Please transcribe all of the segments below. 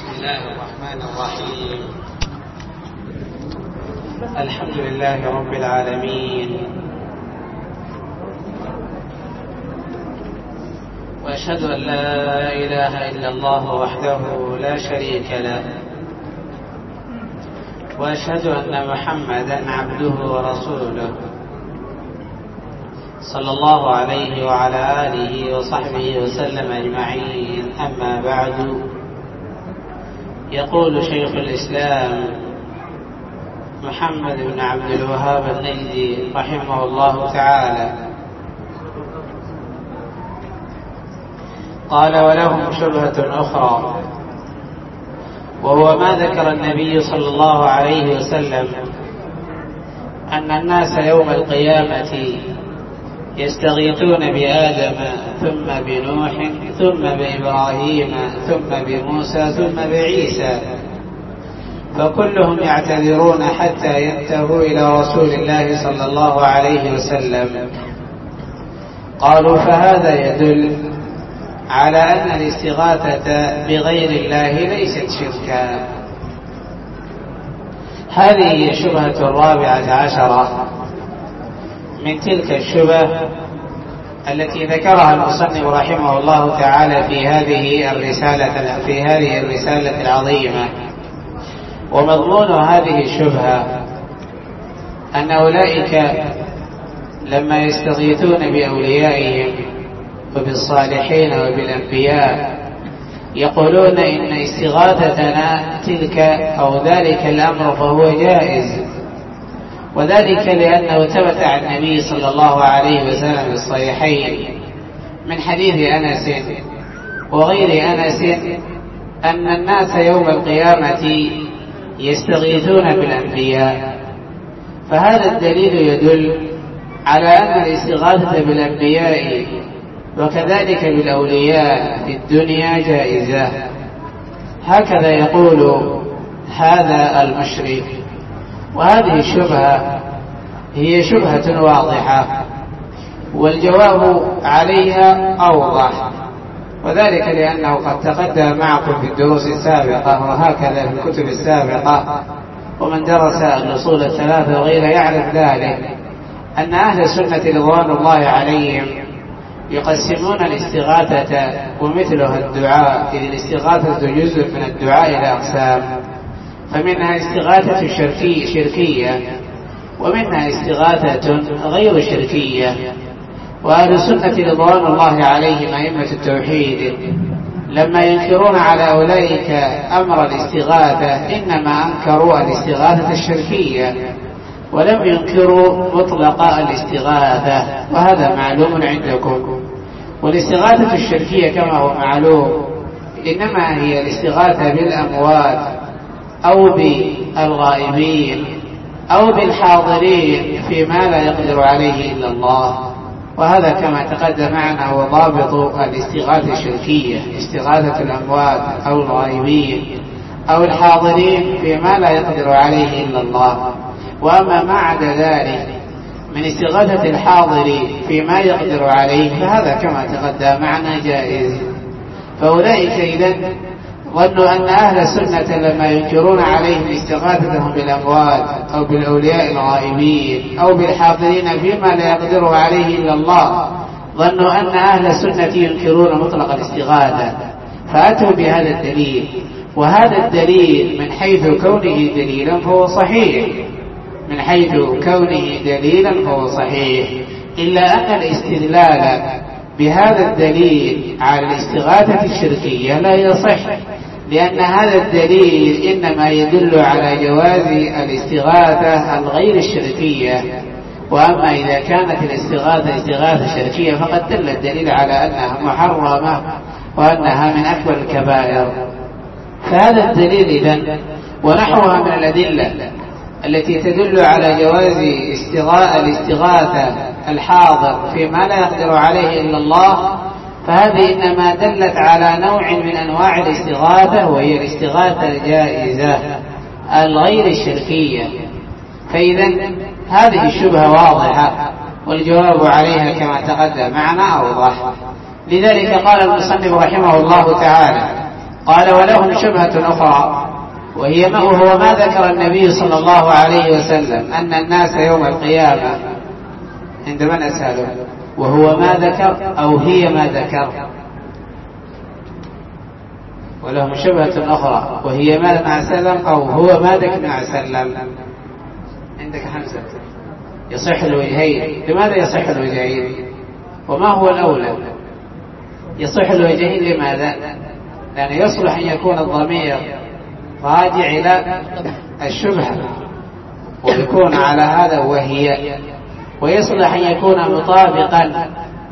بسم الله الرحمن الرحيم. الحمد لله رب العالمين، وأشهد أن لا إله إلا الله وحده لا شريك له، وأشهد أن محمدا عبده ورسوله صلى الله عليه وعلى آله وصحبه وسلم أجمعين. أما بعد، يقول شيخ الإسلام محمد بن عبد الوهاب النجدي رحمه الله تعالى: قال: ولهم شبهة أخرى، وهو ما ذكر النبي صلى الله عليه وسلم أن الناس يوم القيامة يستغيثون بآدم ثم بنوح ثم بإبراهيم ثم بموسى ثم بعيسى، فكلهم يعتذرون حتى ينتهوا إلى رسول الله صلى الله عليه وسلم. قالوا: فهذا يدل على أن الاستغاثة بغير الله ليست شركا. هذه الشبهة الرابعة عشرة من تلك الشبه التي ذكرها المصنف رحمه الله تعالى في هذه الرسالة العظيمة. ومضمون هذه الشبهة أن أولئك لما يستغيثون بأوليائهم وبالصالحين وبالأنبياء يقولون إن استغاثتنا تلك أو ذلك الأمر فهو جائز، وذلك لأنه ثبت عن النبي صلى الله عليه وسلم في الصحيحين من حديث أنس وغير أنس أن الناس يوم القيامة يستغيثون بالأنبياء. فهذا الدليل يدل على أن الاستغاثة بالأنبياء وكذلك بالأولياء في الدنيا جائزة. هكذا يقول هذا المشرك. وهذه الشبهة هي شبهة واضحة، والجواب عليها أوضح، وذلك لأنه قد تقدم معكم في الدروس السابقة وهكذا في الكتب السابقة، ومن درس الأصول الثلاثة وغيره يعرف ذلك، أن أهل السنة رضوان الله عليهم يقسمون الاستغاثة ومثلها الدعاء، إذ الاستغاثة جزء من الدعاء إلى أقسام، فمنها استغاثة شركية ومنها استغاثة غير شركية. وأهل السنة رضوان الله عليهم أئمة التوحيد لما ينكرون على أولئك أمر الاستغاثة إنما أنكروا الاستغاثة الشركية ولم ينكروا مطلق الاستغاثة، وهذا معلوم عندكم. والاستغاثة الشركية كما هو معلوم إنما هي الاستغاثة بالأموات أو بالغائبين أو بالحاضرين فيما لا يقدر عليه إلا الله، وهذا كما تقدم معنا هو ضابط الاستغاثة الشركية: استغاثة الأموات أو الغائبين أو الحاضرين فيما لا يقدر عليه إلا الله. وأما ما عدا ذلك من استغاثة الحاضر فيما يقدر عليه فهذا كما تقدم معنا جائز. فأولئك إذن ظنوا أن أهل السنة لما ينكرون عليهم استغاثتهم بالأموات أو بالأولياء الغائبين أو بالحاضرين فيما لا يقدر عليه إلا الله، ظنوا أن أهل السنة ينكرون مطلق الاستغاثة، فأتوا بهذا الدليل. وهذا الدليل من حيث كونه دليلا فهو صحيح، من حيث كونه دليلا فهو صحيح، إلا أن الاستدلال بهذا الدليل على الاستغاثة الشركية لا يصح، لأن هذا الدليل إنما يدل على جواز الاستغاثة الغير الشركية. وأما إذا كانت الاستغاثة استغاثة شركية فقد دل الدليل على أنها محرمة وأنها من أكبر الكبائر. فهذا الدليل إذن ونحوها من الأدلة التي تدل على جواز الاستغاثة الحاضر فيما لا يقدر عليه إلا الله، فهذه إنما دلت على نوع من أنواع الاستغاثة، وهي الاستغاثة الجائزة الغير الشركية. فإذا هذه الشبهة واضحة والجواب عليها كما تقدم معنا أوضح. لذلك قال المصنف رحمه الله تعالى: قال ولهم شبهة أخرى وهو ما ذكر النبي صلى الله عليه وسلم أن الناس يوم القيامة عندما نسأله وهو ما ذكر أو هي ما ذكر. ولهم شبهة أخرى وهي ما مع سلم أو هو ما ذكر مع سلم. عندك حمزة يصح الوجهين. لماذا يصح الوجهين وما هو الأولى؟ يصح الوجهين لماذا؟ لأن يصلح أن يكون الضمير راجع إلى الشبهة ويكون على هذا وهي، ويصلح أن يكون مطابقا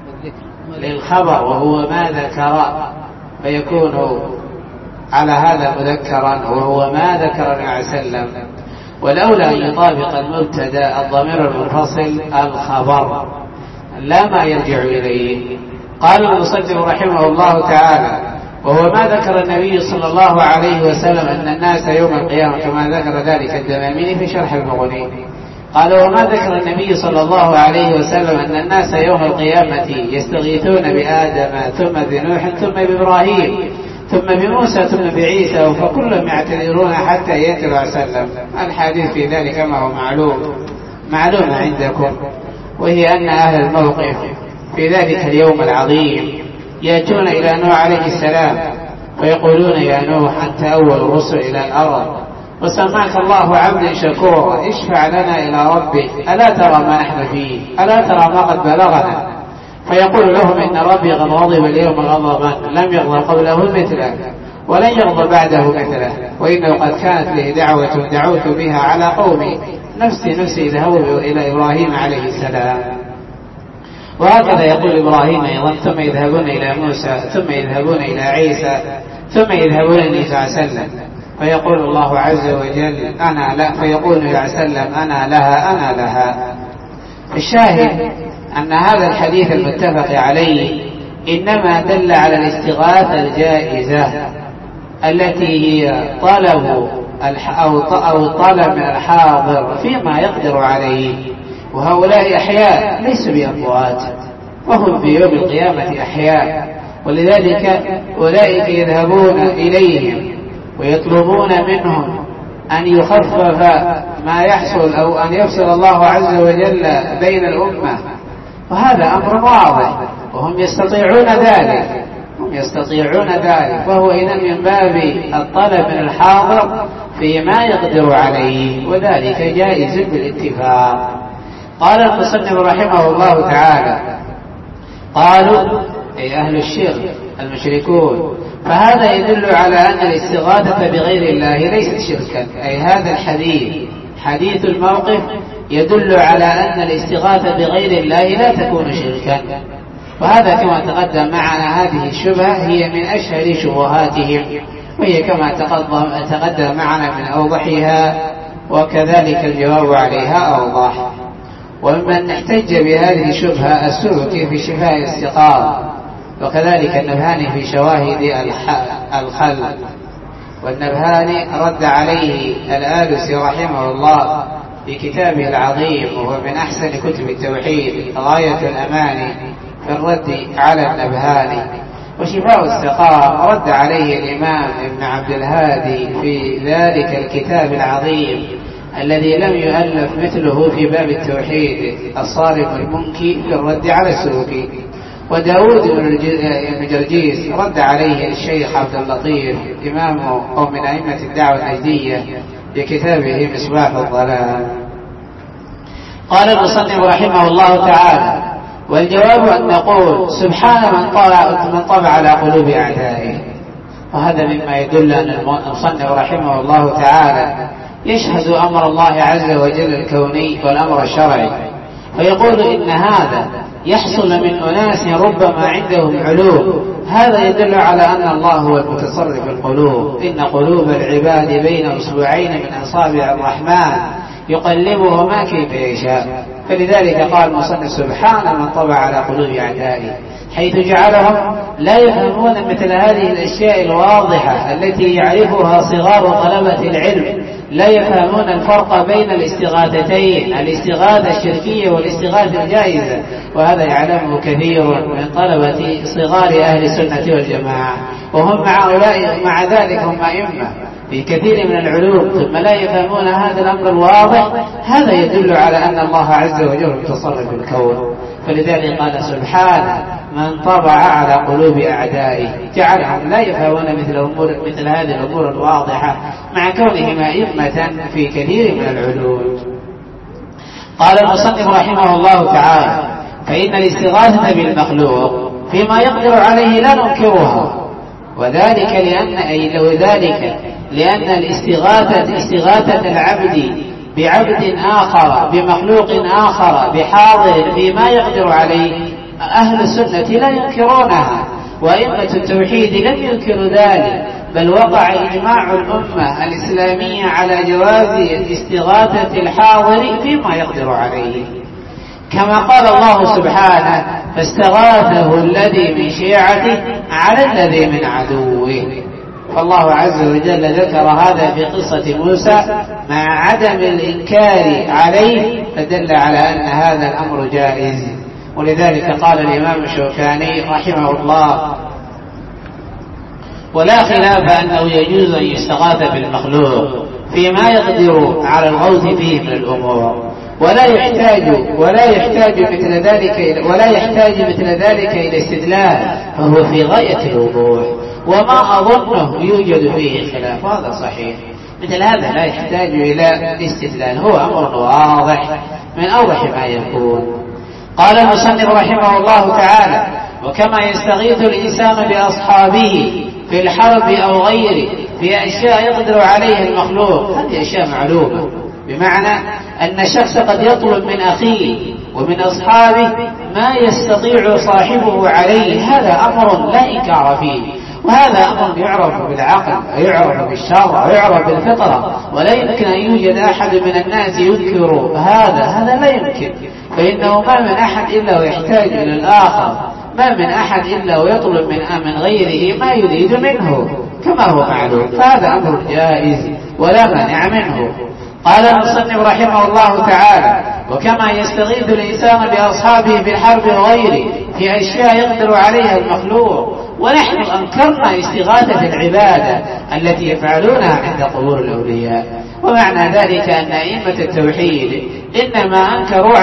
للخبر وهو ما ذكر فيكون على هذا مذكرا وهو ما ذكر النبي صلى الله عليه وسلم. والأولى أن يطابق المبتدا الضمير المنفصل الخبر لا ما يرجع إليه. قال المصنف رحمه الله تعالى وهو ما ذكر النبي صلى الله عليه وسلم أن الناس يوم القيامة كما ذكر ذلك الدمامين في شرح المغني. قال وما ذكر النبي صلى الله عليه وسلم أن الناس يوم القيامة يستغيثون بآدم ثم بنوح ثم بإبراهيم ثم بموسى ثم بعيسى فكلهم يعتذرون حتى يأتي الله عليه وسلم. الحديث في ذلك كما هو معلوم عندكم، وهي أن أهل الموقف في ذلك اليوم العظيم يأتون إلى نوح عليه السلام ويقولون يا نوح أنت أول الرسل إلى الأرض وسماك الله عبدا شكورا اشفع لنا إلى ربك ألا ترى ما نحن فيه ألا ترى ما قد بلغنا. فيقول لهم إن ربي قد غضب اليوم غضبا لم يغضب قبله مثله ولن يغضب بعده مثله وإنه قد كانت لي دعوة دعوت بها على قومي نفسي ذهبوا إلى إبراهيم عليه السلام. وهكذا يقول إبراهيم أيضا ثم يذهبون إلى موسى ثم يذهبون إلى عيسى ثم يذهبون إلى صلى الله عليه وسلم فيقول الله عز وجل أنا لا فيقول صلى الله عليه وسلم أنا لها. الشاهد أن هذا الحديث المتفق عليه إنما دل على الاستغاثة الجائزة التي هي طلب أو طلب من الحاضر فيما يقدر عليه. وهؤلاء أحياء ليسوا بأموات وهم في يوم القيامة أحياء، ولذلك أولئك يذهبون إليهم ويطلبون منهم أن يخفف ما يحصل أو أن يفصل الله عز وجل بين الأمة، وهذا أمر واضح وهم يستطيعون ذلك وهو إذن من باب الطلب من الحاضر فيما يقدر عليه وذلك جائز بالاتفاق. قال المصنف رحمه الله تعالى قالوا أي أهل الشرك المشركون فهذا يدل على أن الاستغاثة بغير الله ليست شركا. أي هذا الحديث حديث الموقف يدل على أن الاستغاثة بغير الله لا تكون شركا، وهذا كما تقدم معنا هذه الشبهة هي من أشهر شبهاتهم وهي كما تقدم معنا من أوضحها وكذلك الجواب عليها أوضح. ومن احتج بهذه الشبهة السلوكي في شفاء الاستقامة وكذلك النبهاني في شواهد الخل. والنبهاني رد عليه الآلوسي رحمه الله في كتابه العظيم وهو من أحسن كتب التوحيد غاية الأمان في الرد على النبهاني. وشفاء السقام رد عليه الإمام ابن عبد الهادي في ذلك الكتاب العظيم الذي لم يؤلف مثله في باب التوحيد الصارم المنكي في الرد على السلوكي. وداود بن جرجيس رد عليه الشيخ عبد اللطيف إمام أو من أئمة الدعوة النجدية بكتابه مصباح الظلام. قال المصنف رحمه الله تعالى والجواب أن نقول سبحان من طبع على قلوب أعدائه. وهذا مما يدل أن المصنف رحمه الله تعالى يشهد أمر الله عز وجل الكوني والأمر الشرعي، فيقول إن هذا يحصل من أناس ربما عندهم علوم. هذا يدل على أن الله هو المتصرف في القلوب. إن قلوب العباد بين أصبعين من أصابع الرحمن يقلبهما كيف يشاء. فلذلك قال المصنف سبحان من طبع على قلوب أعدائه. حيث جعلهم لا يفهمون مثل هذه الأشياء الواضحة التي يعرفها صغار طلبة العلم، لا يفهمون الفرق بين الاستغاثتين، الاستغاثة الشركية والاستغاثة الجائزة، وهذا يعلمه كثير من طلبة صغار أهل السنة والجماعة، وهم مع ذلك هم أئمة في كثير من العلوم ثم لا يفهمون هذا الأمر الواضح. هذا يدل على أن الله عز وجل متصرف في الكون. فلذلك قال سبحانه: من طبع على قلوب أعدائه، جعلهم لا يفهمون مثل هذه الأمور الواضحة مع كونهم أئمة في كثير من العلوم. قال المصنف رحمه الله تعالى: فإن الاستغاثة بالمخلوق فيما يقدر عليه لا ننكرها، وذلك لأن استغاثة العبد بعبد آخر بمخلوق آخر بحاضر فيما يقدر عليه أهل السنة لا ينكرونها، وأئمة التوحيد لم ينكروا ذلك، بل وقع إجماع الأمة الإسلامية على جواز الاستغاثة الحاضر فيما يقدر عليه، كما قال الله سبحانه: فاستغاثه الذي من شيعته على الذي من عدوه. فالله عز وجل ذكر هذا في قصة موسى مع عدم الإنكار عليه، فدل على أن هذا الأمر جائز. ولذلك قال الإمام الشوكاني رحمه الله: ولا خلاف أنه يجوز أن يستغاث بالمخلوق فيما يقدر على الغوث فيه من الأمور، ولا يحتاج مثل ذلك إلى استدلال، فهو في غاية الوضوح، وما أظنه يوجد فيه خلاف. هذا صحيح، مثل هذا لا يحتاج إلى استدلال، هو أمر واضح من أوضح ما يكون. قال المصنف رحمه الله تعالى: وكما يستغيث الإنسان بأصحابه في الحرب أو غيره في أشياء يقدر عليها المخلوق، هذه أشياء معلومة، بمعنى أن الشخص قد يطلب من أخيه ومن أصحابه ما يستطيع صاحبه عليه، هذا أمر لا إنكار فيه، وهذا أمر يعرف بالعقل ويعرف بالشرع ويعرف بالفطرة، ولا يمكن أن يوجد أحد من الناس يذكر هذا لا يمكن، فإنه ما من أحد إلا ويحتاج إلى الآخر، ما من أحد إلا ويطلب من غيره ما يريد منه كما هو معلوم، فهذا أمر جائز ولا مانع منه. قال المصنف رحمه الله تعالى: وكما يستغيث الإنسان بأصحابه بالحرب وغيره في أشياء يقدر عليها المخلوق، ونحن أنكرنا استغاثة العبادة التي يفعلونها عند قبور الأولياء. ومعنى ذلك أن أئمة التوحيد إنما أنكروا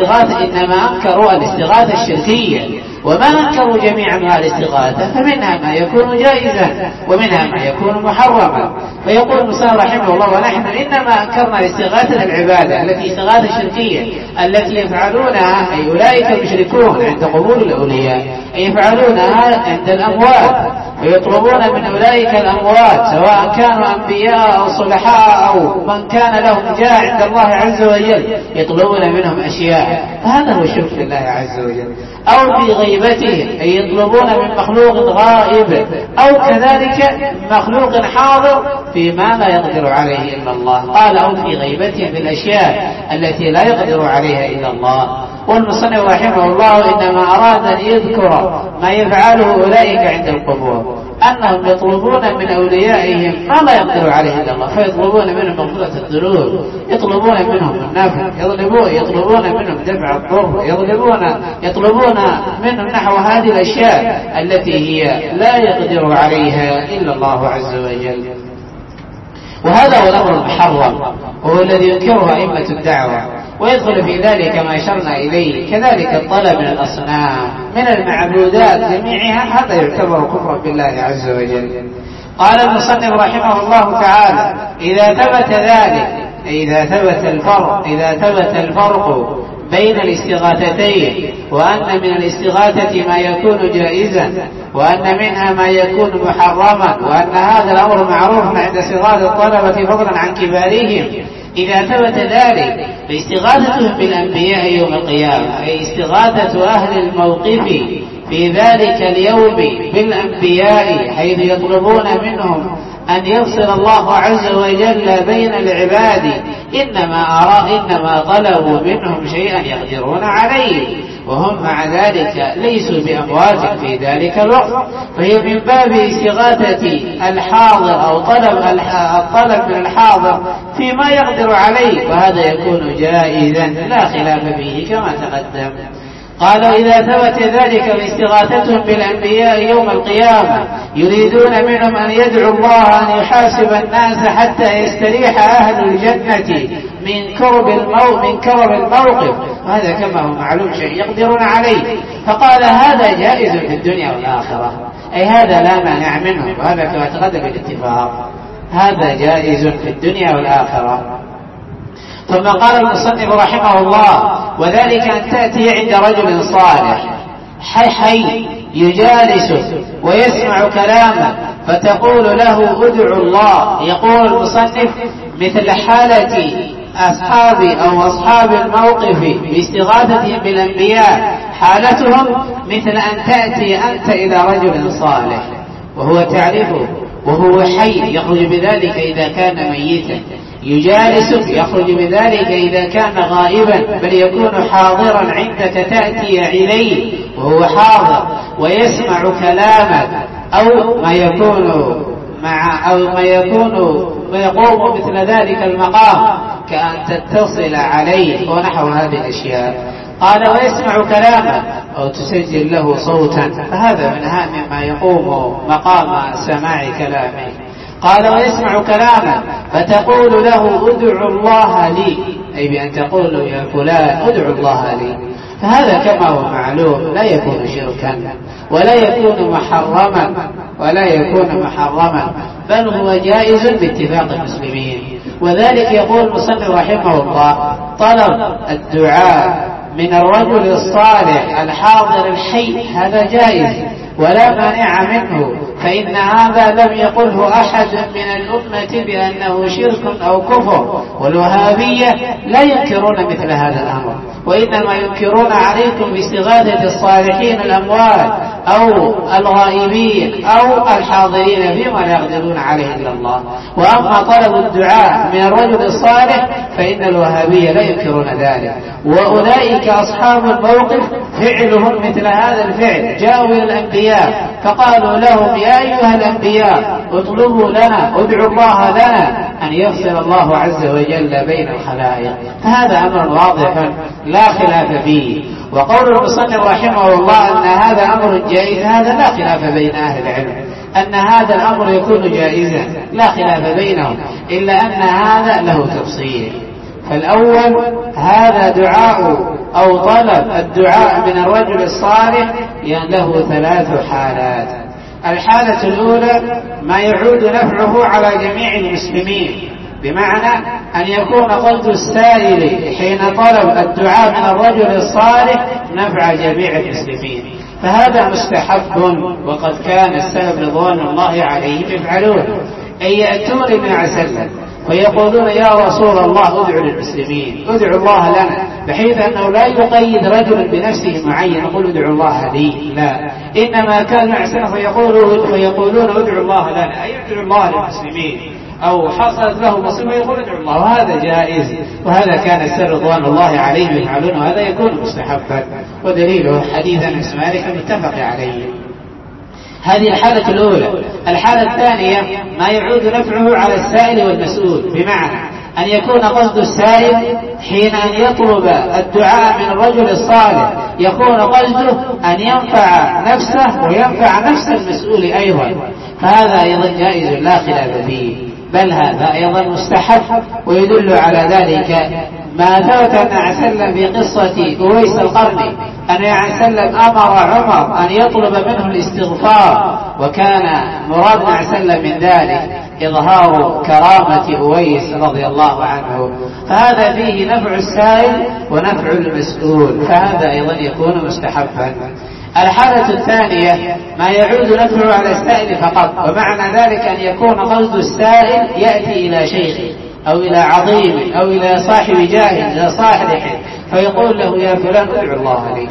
الاستغاثة الشركية، وما أنكروا جميع أنواع الاستغاثة، فمنها ما يكون جائزا ومنها ما يكون محرما. فيقول المصنف رحمه الله: ونحن إنما أنكرنا الاستغاثة العبادة التي استغاثة الشركية التي يفعلونها أي أولئك المشركون عند قبور الأولياء، أي يفعلونها عند الأموات، ويطلبون من أولئك الأموات سواء كانوا أنبياء أو صلحاء أو من كان لهم جاه عند الله عز وجل، يطلبون منهم أشياء، فهذا هو الشرك لله عز وجل. أو في غيبتهم أي يطلبون من مخلوق غائب، أو كذلك مخلوق حاضر فيما لا يقدر عليه إلا الله. قال: أو في غيبتهم بالأشياء التي لا يقدر عليها إلا الله. والمصنف رحمه الله إنما أراد أن يذكر ما يفعله أولئك عند القبور، أنهم يطلبون من أوليائهم ما لا يقدر عليه إلا الله، فيطلبون منهم مغفرة الذنوب، يطلبون منهم النفع، يطلبون منهم دفع الضر، يطلبون منهم نحو هذه الأشياء التي هي لا يقدر عليها إلا الله عز وجل. وهذا هو الأمر المحرم، وهو الذي ينكره أئمة الدعوة، ويدخل في ذلك ما أشرنا إليه، كذلك الطلب من الأصنام من المعبودات جميعها، هذا يعتبر كفرا بالله عز وجل. قال المصنف رحمه الله تعالى: إذا ثبت الفرق بين الاستغاثتين، وأن من الاستغاثة ما يكون جائزا، وأن منها ما يكون محرما، وأن هذا الأمر معروف عند صغار الطلبة فضلا عن كبارهم، إذا ثبت ذلك فاستغاثتهم بالأنبياء يوم القيامة، أي استغاثة أهل الموقف في ذلك اليوم بالأنبياء حيث يطلبون منهم أن يفصل الله عز وجل بين العباد، إنما طلبوا منهم شيئا يقدرون عليه، وهم مع ذلك ليسوا بأموات في ذلك الوقت، فهي من باب استغاثة الحاضر أو الطلب من الحاضر فيما يقدر عليه، وهذا يكون جائزا لا خلاف فيه كما تقدم. قالوا إذا ثبت ذلك باستغاثتهم بالأنبياء يوم القيامة يريدون منهم أن يدعوا الله أن يحاسب الناس حتى يستريح أهل الجنة من كرب الموقف، وهذا كما هو معلوم شيء يقدرون عليه، فقال هذا جائز في الدنيا والآخرة، أي هذا لا مانع منه، وهذا كما تقدم بالاتفاق، هذا جائز في الدنيا والآخرة. ثم قال المصنف رحمه الله وذلك أن تأتي عند رجل صالح حي يجالسه ويسمع كلامه فتقول له ادعو الله. يقول المصنف مثل حالة أصحاب الموقف باستغاثتهم بالأنبياء، حالتهم مثل أن تأتي أنت إلى رجل صالح وهو تعرفه وهو حي، يخرج بذلك إذا كان ميتا، يجالسك يخرج بذلك إذا كان غائبا، بل يكون حاضرا عندك تأتي إليه وهو حاضر ويسمع كلامك، أو ما يقوم مثل ذلك المقام كأن تتصل عليه ونحو هذه الأشياء. قال ويسمع كلامك أو تسجل له صوتا، فهذا مما يقوم مقام سماع كلامه. قال ويسمع كلامك فتقول له ادعو الله لي، أي بأن تقول له يا فلان ادعو الله لي، فهذا كما هو معلوم لا يكون شركا ولا يكون محرما بل هو جائز باتفاق المسلمين. وذلك يقول المصنف رحمه الله طلب الدعاء من الرجل الصالح الحاضر الحي هذا جائز ولا مانع منه، فإن هذا لم يقله أحد من الأمة بأنه شرك أو كفر، والوهابية لا ينكرون مثل هذا الأمر، وإنما ينكرون عليكم باستغاثة الصالحين الأموات أو الغائبين أو الحاضرين فيما لا يقدرون عليه إلا الله. وأما طلب الدعاء من الرجل الصالح فإن الوهابية لا ينكرون ذلك، وأولئك أصحاب الموقف فعلهم مثل هذا الفعل، جاءوا إلى الأنبياء فقالوا لهم يا أيها الأنبياء اطلبوا لنا ادعوا الله لنا أن يفصل الله عز وجل بين الخلائق، فهذا أمر واضح لا خلاف فيه. وقول المصنف رحمه الله أن هذا أمر جائز هذا لا خلاف بين أهل العلم، أن هذا الأمر يكون جائزا لا خلاف بينهم، إلا أن هذا له تفصيل. فالأول هذا دعاء أو طلب الدعاء من الرجل الصالح له 3 حالات. الحالة الأولى ما يعود نفعه على جميع المسلمين، بمعنى أن يكون قصد السائل حين طلب الدعاء من الرجل الصالح نفع جميع المسلمين، فهذا مستحب، وقد كان السلف رضوان الله عليهم يفعلون، أن يأتون ابن عسلم ويقولون يا رسول الله ادعو للمسلمين ادعو الله لنا، بحيث أنه لا يقيد رجل بنفسه معين يقول ادعو الله لي، لا، إنما كان عسلم فيقولون ادعو الله لنا، أي ادعو الله للمسلمين، أو حصلت له مصيبة يقول ادعو الله، وهذا جائز، وهذا كان السلف رضوان الله عليهم يفعلون، وهذا يكون مستحبا، ودليله حديث أنس مالك متفق عليه. هذه الحالة الأولى. الحالة الثانية ما يعود نفعه على السائل والمسؤول، بمعنى أن يكون قصد السائل حين أن يطلب الدعاء من الرجل الصالح يكون قصده أن ينفع نفسه وينفع نفس المسؤول أيضا، فهذا أيضا جائز لا خلاف فيه، بل هذا أيضا مستحب. ويدل على ذلك ما ثبت أن عسلم في قصة أويس القرني أن عسلم أمر عمر أن يطلب منه الاستغفار، وكان مراد عسلم من ذلك إظهار كرامة أويس رضي الله عنه، فهذا فيه نفع السائل ونفع المسؤول، فهذا أيضا يكون مستحبا. الحالة الثانية ما يعود نفعه على السائل فقط، ومعنى ذلك أن يكون قصد السائل يأتي إلى شيخ أو إلى عظيم أو إلى صاحب جاه إلى صالح فيقول له يا فلان ادعو الله لي،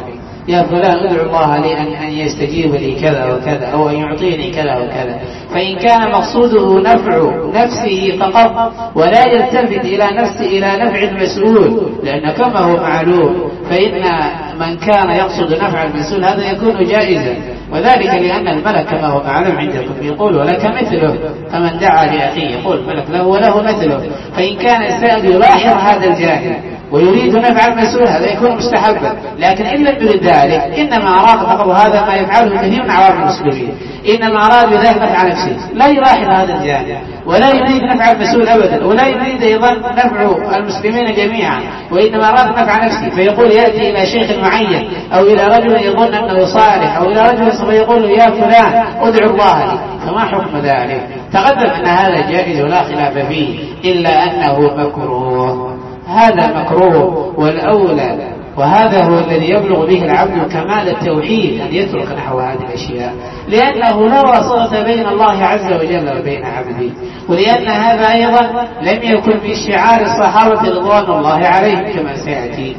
يا فلان ادعو الله لي أن يستجيب لي كذا وكذا أو أن يعطيني كذا وكذا. فإن كان مقصوده نفع نفسه فقط ولا يلتفت إلى نفع المسؤول، لأن كما هو معلوم فإن من كان يقصد نفع المسؤول هذا يكون جائزا، وذلك لأن الملك كما هو معلوم عندكم يقول ولك مثله، فمن دعا لأخيه يقول الملك له وله مثله. فإن كان السائل يلاحظ هذا الجانب ويريد نفع المسؤول هذا يكون مستحبا، لكن إن لم يريد ذلك إنما أراد فقط، وهذا ما يفعله كثير من عوام المسلمين، إنما أراد بذلك نفع نفسه، لا يلاحظ هذا الجانب ولا يريد نفع المسؤول أبدا، ولا يريد أيضا نفع المسلمين جميعا، وإنما أراد نفع نفسه، فيقول يأتي إلى شيخ معين أو إلى رجل يظن أنه صالح أو إلى رجل فيقول يا فلان ادعو الله لي. فما حكم ذلك؟ تقدم أن هذا جائز ولا خلاف فيه، إلا أنه مكروه. هذا مكروه والأولى، وهذا هو الذي يبلغ به العبد كمال التوحيد أن يترك نحو هذه الأشياء، لأنه لا واسطة بين الله عز وجل وبين عبده، ولأن هذا أيضا لم يكن من شعار الصحابة رضوان الله عليهم كما سيأتي.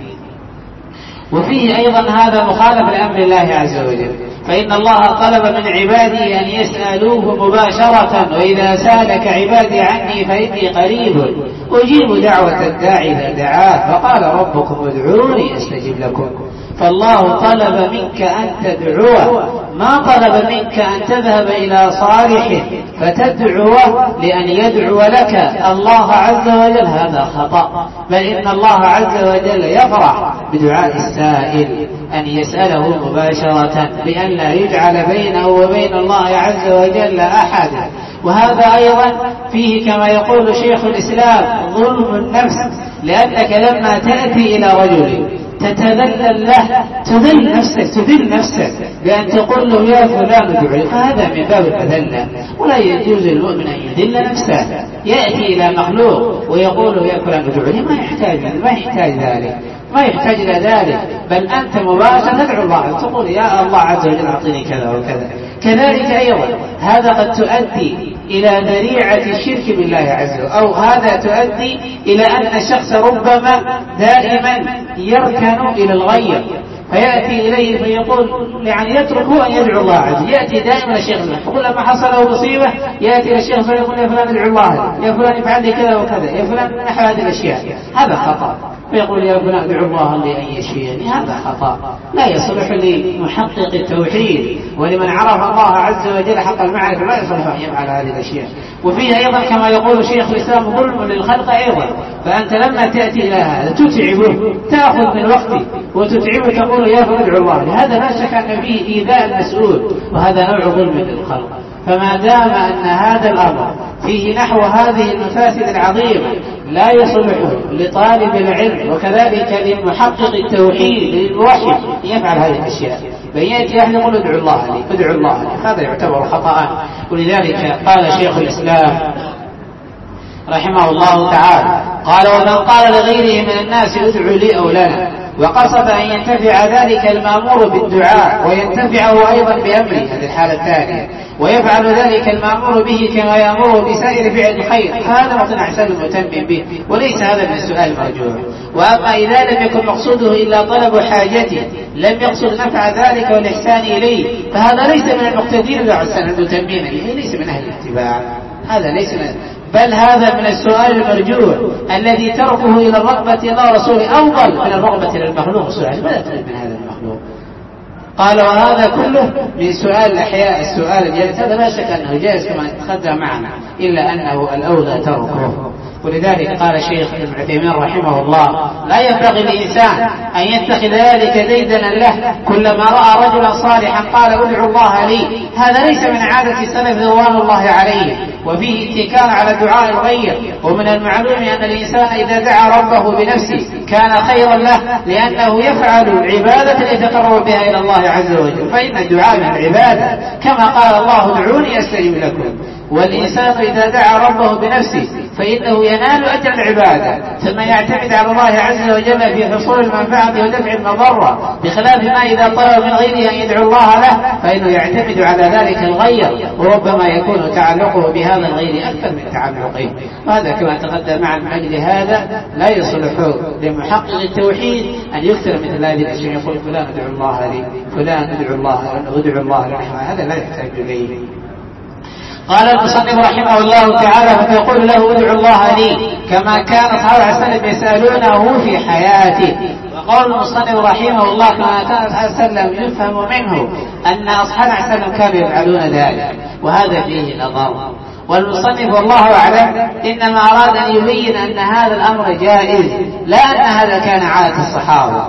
وفيه أيضا هذا مخالف لأمر الله عز وجل، فإن الله طلب من عبادي أن يسألوه مباشرة، وإذا سألك عبادي عني فإني قريب أجيب دعوة الداعي إذا دعاه، فقال ربكم ادعوني أستجب لكم. فالله طلب منك أن تدعوه، ما طلب منك أن تذهب إلى صالح فتدعوه لأن يدعو لك الله عز وجل، هذا خطأ. بل إن الله عز وجل يفرح بدعاء السائل أن يسأله مباشرة بأن لا يجعل بينه وبين الله عز وجل أحد. وهذا أيضا فيه كما يقول شيخ الإسلام ظلم النفس، لأنك لما تأتي إلى رجل تتذلل له تذل نفسك بأن تقول له يا فلان ادعو، فهذا من باب التذلل، ولا يجوز للمؤمن أن يذل نفسه يأتي إلى مخلوق ويقول له يا فلان ادعو لي. ما يحتاج ذلك، ما يحتاج إلى ذلك، بل أنت مباشرة تدعو الله، تقول يا الله عز وجل أعطيني كذا وكذا. كذلك أيضا هذا قد تؤدي إلى ذريعة الشرك بالله عز وجل، أو هذا تؤدي إلى أن الشخص ربما دائما يركن إلى الغير، فيأتي إليه فيقول يعني يتركه أن يدعو الله عز وجل، يأتي دائما الشيخ يقول لما حصله مصيبة يأتي الشيخ فيقول يا فلان ادعو الله، يا فلان افعل لي كذا وكذا، يا فلان نحو هذه الأشياء، هذا خطأ. فيقول يا فلان ادعو الله لي أن يشفيني، هذا خطأ لا يصلح لمحقق التوحيد ولمن عرف الله عز وجل حق المعرفة، لا يصلح أن يفعل هذه الأشياء. وفيه أيضا كما يقول شيخ الإسلام ظلم للخلق أيضا، فأنت لما تأتي إلى هذا تتعبه، تأخذ من وقته وتتعبه تقول يا فلان ادعو الله، هذا لا شك أن فيه إيذاء المسؤول، وهذا نوع ظلم للخلق. فما دام أن هذا الأمر فيه نحو هذه المفاسد العظيمة لا يصلح لطالب العلم وكذلك لمحقق التوحيد للموحد يفعل هذه الأشياء، فيأتي أحد يقول ادعو الله لي، هذا يعتبر خطأ. ولذلك قال شيخ الإسلام رحمه الله تعالى قال ومن قال لغيره من الناس ادعو لي أو لنا، وقصد أن ينتفع ذلك المأمور بالدعاء وينتفعه أيضا بأمره، هذه الحالة الثانية، ويفعل ذلك المأمور به كما يأمره بسائر فعل الخير، هذا وطن أحسن المتمم به، وليس هذا من السؤال المرجوع. وأما إذا لم يكن مقصوده إلا طلب حاجته لم يقصد نفع ذلك والإحسان إليه، فهذا ليس من المقتدين بالأحسن المتممين به، ليس من أهل الاتباع، هذا ليس من، بل هذا من السؤال المرجوع الذي تركه إلى الرغبة إلى رسوله أفضل من الرغبة إلى المخلوق. سؤال ماذا تريد من هذا المخلوق؟ قال وهذا كله من سؤال الأحياء، السؤال الجائز، هذا لا شك أنه جائز كما تقدم معنا، إلا أنه الأولى تركه. ولذلك قال شيخ ابن عثيمين رحمه الله لا ينبغي للإنسان أن يتخذ ذلك ديدنا له، كلما رأى رجلا صالحا قال ادعو الله لي، هذا ليس من عادة السلف رضوان الله عليه، وفيه اتكال على دعاء الغير. ومن المعلوم أن الإنسان إذا دعا ربه بنفسه كان خيرا له، لأنه يفعل العبادة يتقرب بها إلى الله عز وجل، فإن الدعاء من العبادة كما قال الله ادعوني أستجب لكم. والإنسان إذا دعا ربه بنفسه فإنه ينال أجر العبادة، ثم يعتمد على الله عز وجل في حصول المنفعة ودفع المضرة، بخلاف ما إذا طلب من غيره أن يدعو الله له فإنه يعتمد على ذلك الغير، وربما يكون تعلقه بهذا الغير أكثر من تعلقه. وهذا كما تقدم معنا. من أجل هذا لا يصلح لمحقق التوحيد أن يكثر مثل هذه الأشياء، يقول فلان ادعو الله لي، فلان ادعو الله لي، هذا لا يحتاج إليه. قال المصنف رحمه الله تعالى: فيقول له ادعو الله لي، كما كان أصحاب السلف يسألونه في حياته. وقول المصنف رحمه الله: كما كان أصحاب السلف يفهم منه أن أصحاب السلف كانوا يفعلون ذلك، وهذا فيه نظر. والمصنف والله أعلم إنما أراد أن يبين أن هذا الأمر جائز، لا أن هذا كان عادة الصحابة،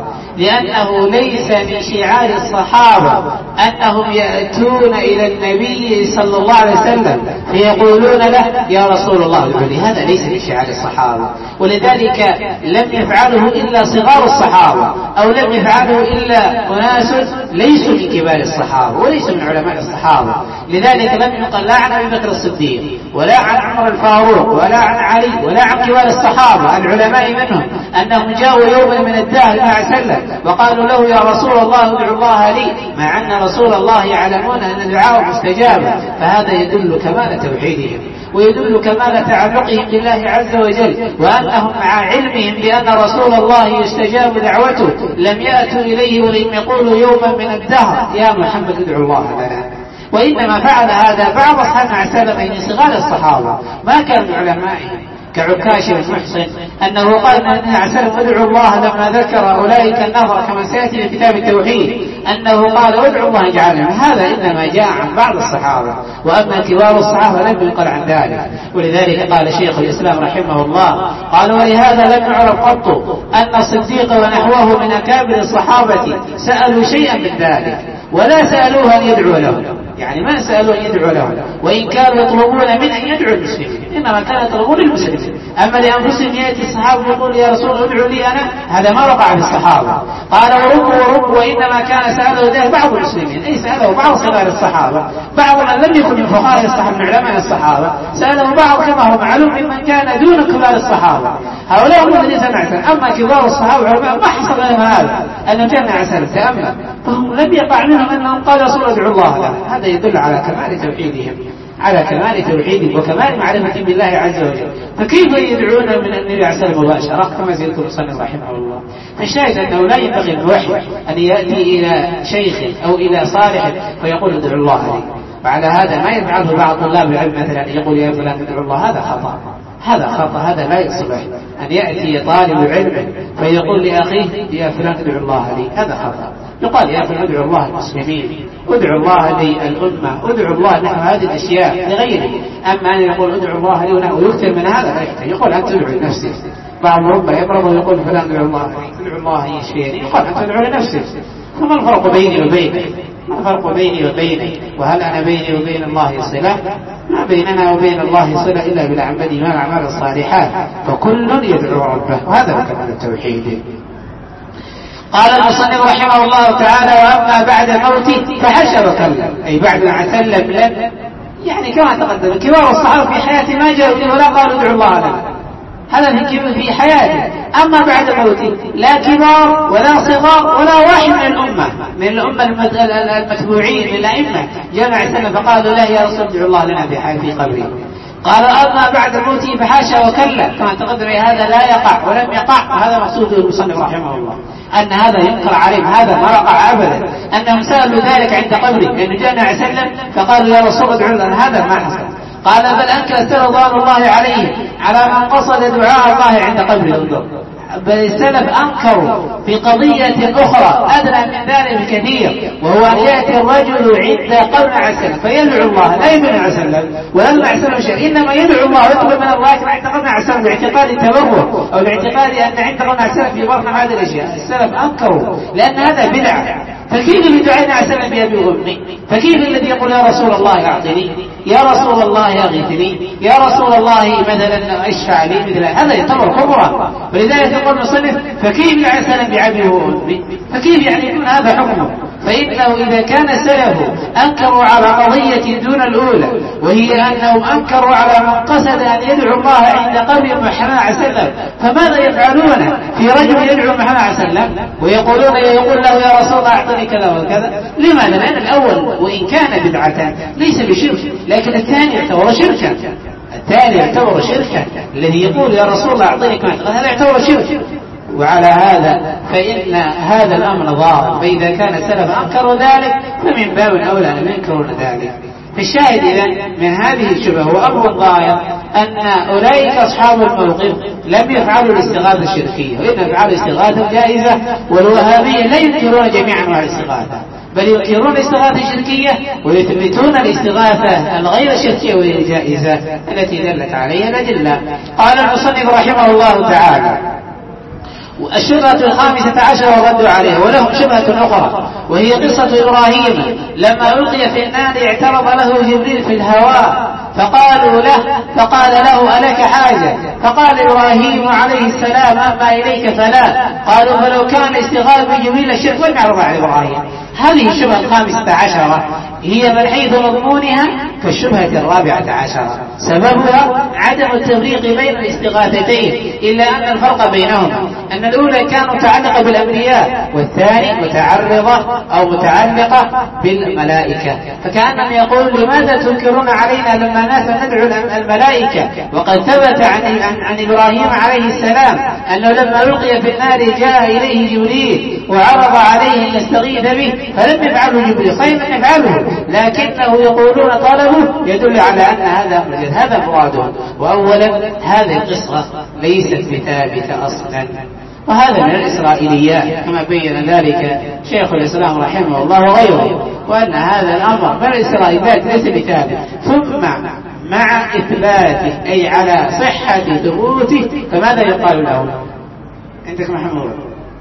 لأنه ليس من شعار الصحابة أنهم يأتون إلى النبي صلى الله عليه وسلم فيقولون له يا رسول الله ادعو لي، هذا ليس من شعار الصحابة، ولذلك لم يفعله إلا صغار الصحابة، أو لم يفعله إلا أناس ليسوا من كبار الصحابة وليسوا من علماء الصحابة. لذلك لم يقل لا عن أبي بكر الصديق ولا عن عمر الفاروق ولا عن علي ولا عن كبار الصحابة العلماء منهم أنهم جاءوا يوما من الدهر مع سلم وقالوا له يا رسول الله ادعو الله لي، مع أن رسول الله يعلمون أن دعاءه مستجاب. فهذا يدل كمال توحيدهم، ويدل كمال تعلقهم بالله عز وجل، وأنهم مع علمهم بأن رسول الله يستجاب دعوته لم يأتوا إليه ولم يقولوا يوما من الدهر يا محمد ادعو الله لنا. وإنما فعل هذا بعض أصحاب السلف من صغار الصحابة ما كانوا من علمائهم، كعكاش بن محصن أنه قال النبي عليه الصلاة ادعو الله لما ذكر أولئك النظر كما سيأتي في كتاب التوحيد أنه قال ادعو الله يجعلنا. هذا إنما جاء عن بعض الصحابة، وأما كبار الصحابة لم ينقل عن ذلك. ولذلك قال شيخ الإسلام رحمه الله قال: ولهذا لم يعرف قط أن الصديق ونحوه من أكابر الصحابة سألوا شيئا من ذلك، ولا سألوه أن يدعو له، يعني ما سألوا أن يدعو له، وإن كانوا يطلبون من أن يدعو المسلمين، إنما كانوا يطلبون المسلمين. أما لأنفسهم يأتي الصحابة يقول يا رسول ادعو لي أنا، هذا ما وقع في الصحابة. قال ورب وإنما كان سأله ذلك بعض المسلمين، أي سأله بعض صغار الصحابة، بعض من لم يكن من فقهاء الصحابة من علماء الصحابة، سأله بعض كما هو معلوم ممن كان دون كبار الصحابة. هؤلاء هم الذين سمعوا. أما كبار الصحابة علماء ما حصل لهم هذا أنهم جاءوا عن سلف تأمل، فهم لم يقع منهم أنهم قال رسول ادعو الله لنا. هذا يدل على كمال توحيدهم، على كمال توحيدهم وكمال معرفة بالله عز وجل. فكيف يدعون من النبي عليه الصلاة والسلام مباشرة كما سيذكر المصنف رحمه الله؟ فالشاهد أنه لا ينبغي الموحد أن يأتي إلى شيخ أو إلى صالح فيقول ادعو الله لي. وعلى هذا ما يفعله بعض طلاب العلم مثلا يقول يا فلان ادعو الله، هذا خطأ، هذا خطأ، هذا لا يصلح أن يأتي طالب علم فيقول لأخيه يا فلان ادعو الله لي، هذا خطأ. يقال يا أخي ادعو الله المسلمين، ادعو الله للأمة، ادعو الله نحو هذه الأشياء لغيره. أما أن يقول ادعو الله لي ونحو يكثر من هذا لا يحتاج. يقول أنت ادعو لنفسك، بعض ربما يمرض ويقول فلان ادعو الله لي، ادعو الله يشفيني، يقول أنت ادعو لنفسك. فما الفرق بيني وبينك؟ ما الفرق بيني وبينك؟ وهل أنا بيني وبين الله صلة؟ ما بيننا وبين الله صلة إلا بالعمل ما الأعمال الصالحات، فكل يدعو ربه، وهذا كمال التوحيد. قال المصنف رحمه الله تعالى: وأما بعد موته فحشر وكلم، أي بعد ما سلم لم، يعني كما تقدم كبار الصحابة في حياته ما جاءوا ولا قالوا ادعوا الله لنا، هذا في حياته. أما بعد موته لا كبار ولا صغار ولا واحد من الأمة المتبوعين من الأئمة جمع سنة فقالوا لا يا رسول ادعوا الله لنا في قبره. قال أما بعد موته فحاشا وكلا، كما تقدم هذا لا يقع ولم يقع. هذا مقصود المصنف رحمه الله أن هذا ينكر عليهم، هذا ما وقع أبدا أنهم سألوا ذلك عند قبره، لأنه جاء عليه وسلم فقالوا يا رسول ادعوا لنا، هذا ما حصل. قال بل أنكر رضوان الله عليه على من قصد دعاء الله عند قبره. انظر، بل السلف أنكروا في قضية أخرى أدنى من ذلك بكثير، وهو أن يأتي الرجل عند قبر عسل فيدعو الله، لا يدعو عسل ولا المعسل شيء، إنما يدعو الله ويطلب من الله عند قبر عسل باعتقاد التبرك أو باعتقاد أن عند قبر عسل في برنا هذه الأشياء. السلف أنكروا لأن هذا بدعة. فكيف بدعاء عسل بأبي وأمي؟ فكيف الذي يقول يا رسول الله أعطني، يا رسول الله أغثني، يا رسول الله مثلا اشفع لي، مثل هذا يعتبر كبرا. ولذلك يقول المصنف فكيف العسل بأبي وأمي؟ فكيف يعني يكون هذا حكمه؟ فإنه إذا كان سلفه أنكروا على قضية دون الأولى، وهي أنهم أنكروا على من قصد أن يدعو الله عند قبر محمد عليه وسلم، فماذا يفعلون في رجل يدعو محمد عليه وسلم ويقول له يا رسول الله أعطني كذا وكذا؟ لماذا؟ لأن الأول وإن كان بدعة ليس بشرك، لكن الثاني يعتبر شركا. الثاني يعتبر شركا، الذي يقول يا رسول الله أعطني كذا هذا يعتبر شرك. وعلى هذا فإن هذا الأمر ضار، فإذا كان السلف أنكروا ذلك فمن باب الأولى أن ينكرون ذلك. فالشاهد إذن من هذه الشبهة وأمر ظاهر أن أولئك أصحاب الموقف لم يفعلوا الاستغاثة الشركية، وإنما يفعلوا الاستغاثة الجائزة. والوهابية لا ينكرون جميعا أنواع الاستغاثة، بل ينكرون الاستغاثة الشركية ويثبتون الاستغاثة الغير الشركية وهي الجائزة التي دلت عليها الأدلة. قال المصنف رحمه الله تعالى: الشبهة 15 وردوا عليها، ولهم شبهة أخرى وهي قصة إبراهيم لما ألقي في النار اعترض له جبريل في الهواء فقال له ألك حاجة؟ فقال إبراهيم عليه السلام أما إليك فلا. قالوا فلو كان استغاثة بجبريل الشرك لم يعرض على إبراهيم. هذه الشبهة 15 هي من حيث مضمونها كالشبهة 14، سببها عدم التفريق بين الاستغاثتين، إلا أن الفرق بينهما أن الأولى كانت متعلقة بالأنبياء والثاني متعلقة بالملائكة. فكأنهم يقول لماذا تنكرون علينا لما ندعو الملائكة، وقد ثبت عن إبراهيم عليه السلام أنه لما ألقي في النار جاء إليه جبريل وعرض عليه أن يستغيث به فلم يفعله جبريل، صحيح أن يفعله لكنه يقولون طلبه يدل على أن هذا مراده. وأولا هذه القصة ليست بثابتة أصلا، وهذا من الإسرائيليات كما بين ذلك شيخ الإسلام رحمه الله وغيره، وأن هذا الأمر من الإسرائيليات ليس بثابت. ثم مع إثباته أي على صحة ثبوته فماذا يقال له؟ عندك محمود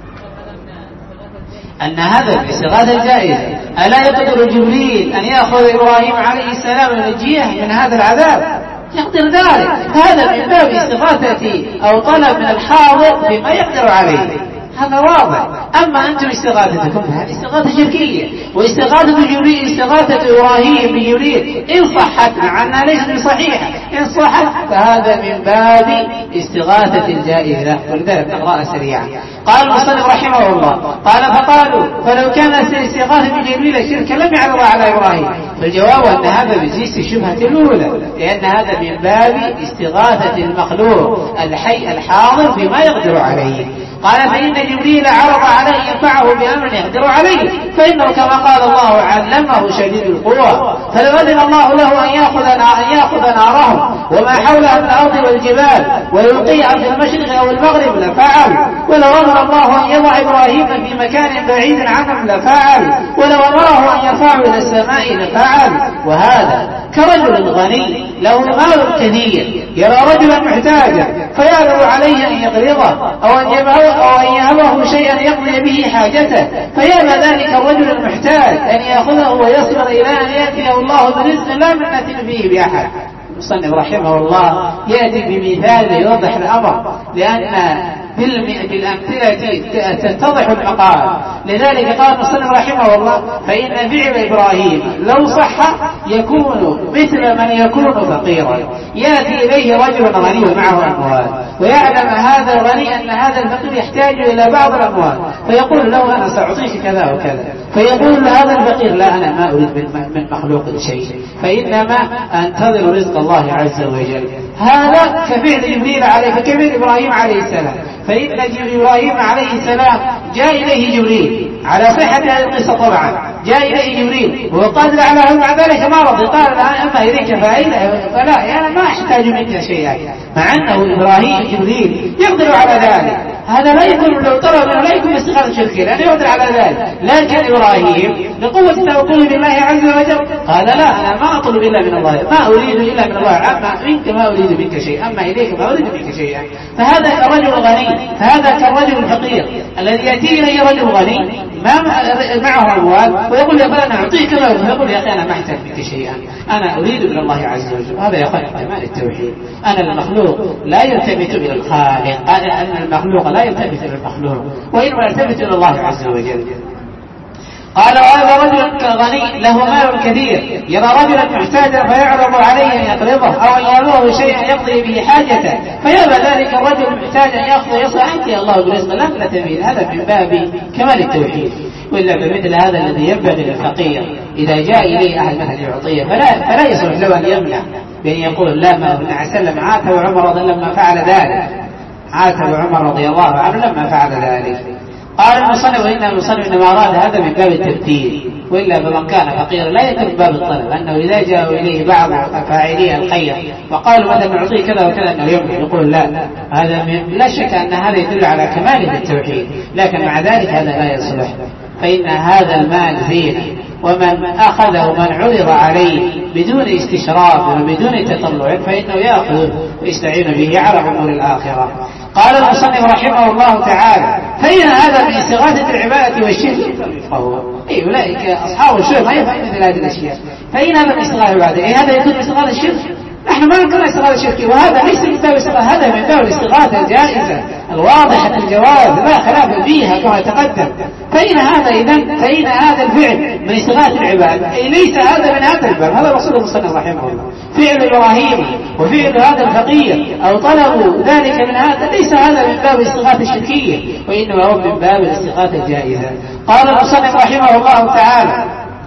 أن هذا الاستغاثة الجائزة، ألا يقدر جبريل أن يأخذ إبراهيم عليه السلام وينجيه من هذا العذاب؟ يقدر ذلك. هذا من باب استغاثة أو طلب من الحاضر بما يقدر عليه، هذا واضح. أما أنتم استغاثتكم هذه استغاثة شركية، واستغاثة جبريل استغاثة إبراهيم بجبريل إن صحت مع أنها ليست بصحيحة، إن صحت فهذا من باب استغاثة الجائزة. ولذلك نقرأ سريعا. قال المصنف رحمه الله فقالوا فلو كان الاستغاثة بجبريل الشرك لم يعرض على إبراهيم. فالجواب أن هذا بجنس الشبهة الأولى، لأن هذا من باب استغاثة المخلوق الحي الحاضر بما يقدر عليه. قال فإن جبريل عرض عليه ينفعه بأمر يقدر عليه، فإنه كما قال الله علمه شديد القوى، فلو أذن الله له أن يأخذ نارهم وما حولها من الأرض والجبال ويلقيها في المشرق أو المغرب لفعل، ولو أمر الله أن يضع إبراهيم في مكان بعيد عنهم لفعل، ولو أمره أن يرفعه إلى السماء لفعل. وهذا كرجل غني له مال كثير يرى رجلا محتاجا فيعرض عليه أن يقرضه أو أن يهبه شيئا يقضي به حاجته، فيأبى ذلك الرجل المحتاج أن يأخذه ويصبر إلى أن يأتيه الله برزق لا منة فيه بأحد. المصنف رحمه الله يأتي بمثال يوضح الأمر، لأن بالأمثلة تتضح المقال. لذلك قال المصنف رحمه الله فإن فعل إبراهيم لو صح يكون مثل من يكون فقيرا يأتي إليه رجل غني معه أموال، ويعلم هذا الغني أن هذا الفقير يحتاج إلى بعض الأموال، فيقول له أنا سأعطيك كذا وكذا، فيقول هذا الفقير لا أنا ما أريد من مخلوق شيء، فإنما أنتظر رزق الله عز وجل. هذا كفعل جبريل عليه، فكفعل إبراهيم عليه السلام. فإن إبراهيم عليه السلام جاء إليه جبريل على صحة هذه القصة طبعا، جاء إليه جبريل وقال على مع ذلك ما رضي، قال أما إليك فلا أنا ما أحتاج منك شيئا، مع أنه إبراهيم جبريل يقدر على ذلك. هذا لا يكون لو طلب لا يكون استغاثة شركية لأنه يقدر على ذلك، لكن إبراهيم لقوة توكله بالله عز وجل قال لا أنا ما أطلب إلا من الله، ما أريد إلا من الله، أما منك ما أريد منك شيئا، أما إليك ما أريد منك شيئا. فهذا كرجل غني، فهذا كالرجل الفقير الذي يأتي إليه رجل غني ما معه أموال ويقول يا فلان أعطيك كذا، ويقول يا أخي أنا ما أحتاج منك شيئا، أنا أريد من الله عز وجل. هذا يا أخي كمال التوحيد، أنا المخلوق لا يلتفت إلى الخالق، أن المخلوق لا يلتفت إلى المخلوق وإنما يلتفت إلى الله عز وجل. قال وهذا رجل غني له مال كثير يرى رجلا محتاجا فيعرض عليه أن يقرضه أو أن يأمره شيئا يقضي به حاجته فيأبى ذلك الرجل المحتاج أن يأخذ يصل أنت الله برزق لم لا تميل. هذا من باب كمال التوحيد. وإلا بمثل هذا الذي ينبغي للفقير إذا جاء إليه أحد مثل يعطيه فلا يصلح له أن يمنع بأن يقول لا ما ابن عسلم عاتب عمر لما فعل ذلك، عاتب عمر رضي الله عنه لما فعل ذلك. قال المصنف وإن المصنف إنما أراد هذا من باب الترتيب، وإلا فمن كان فقيرا لا يترك باب الطلب، أنه إذا جاءوا إليه بعض فاعلي الخير وقالوا مثلا نعطيه كذا وكذا أنه يمنع يقول لا. هذا لا شك أن هذا يدل على كمال التوحيد، لكن مع ذلك هذا لا يصلح، فإن هذا المال زينة، ومن أخذه من عرض عليه بدون استشراف وبدون تطلع فإنه يأخذ ويستعين به على أمور الآخرة. قال المصنف رحمه الله تعالى فإن هذا من استغاثة العبادة والشرك فهو أولئك أصحاب الشرك ما يفعل مثل هذه الأشياء. فإن هذا من استغاثة العبادة هذا يكون من استغاثة الشرك، نحن ما نقول استغاثة الشرك، وهذا ليس من باب الاستغاثة، هذا من باب الاستغاثة الجائزة الواضحة الجواز لا خلاف فيها كما تقدم. فإن هذا الفعل من استغاثة العباد أي ليس هذا من هذا الباب. هذا رسول الله صلى الله عليه وسلم فعل إبراهيم وفعل هذا الفقير أو طلبوا ذلك من هذا ليس هذا من باب الاستغاثة الشركية، وإنما هو من باب الاستغاثة الجائزة. قال المصنف رحمه الله تعالى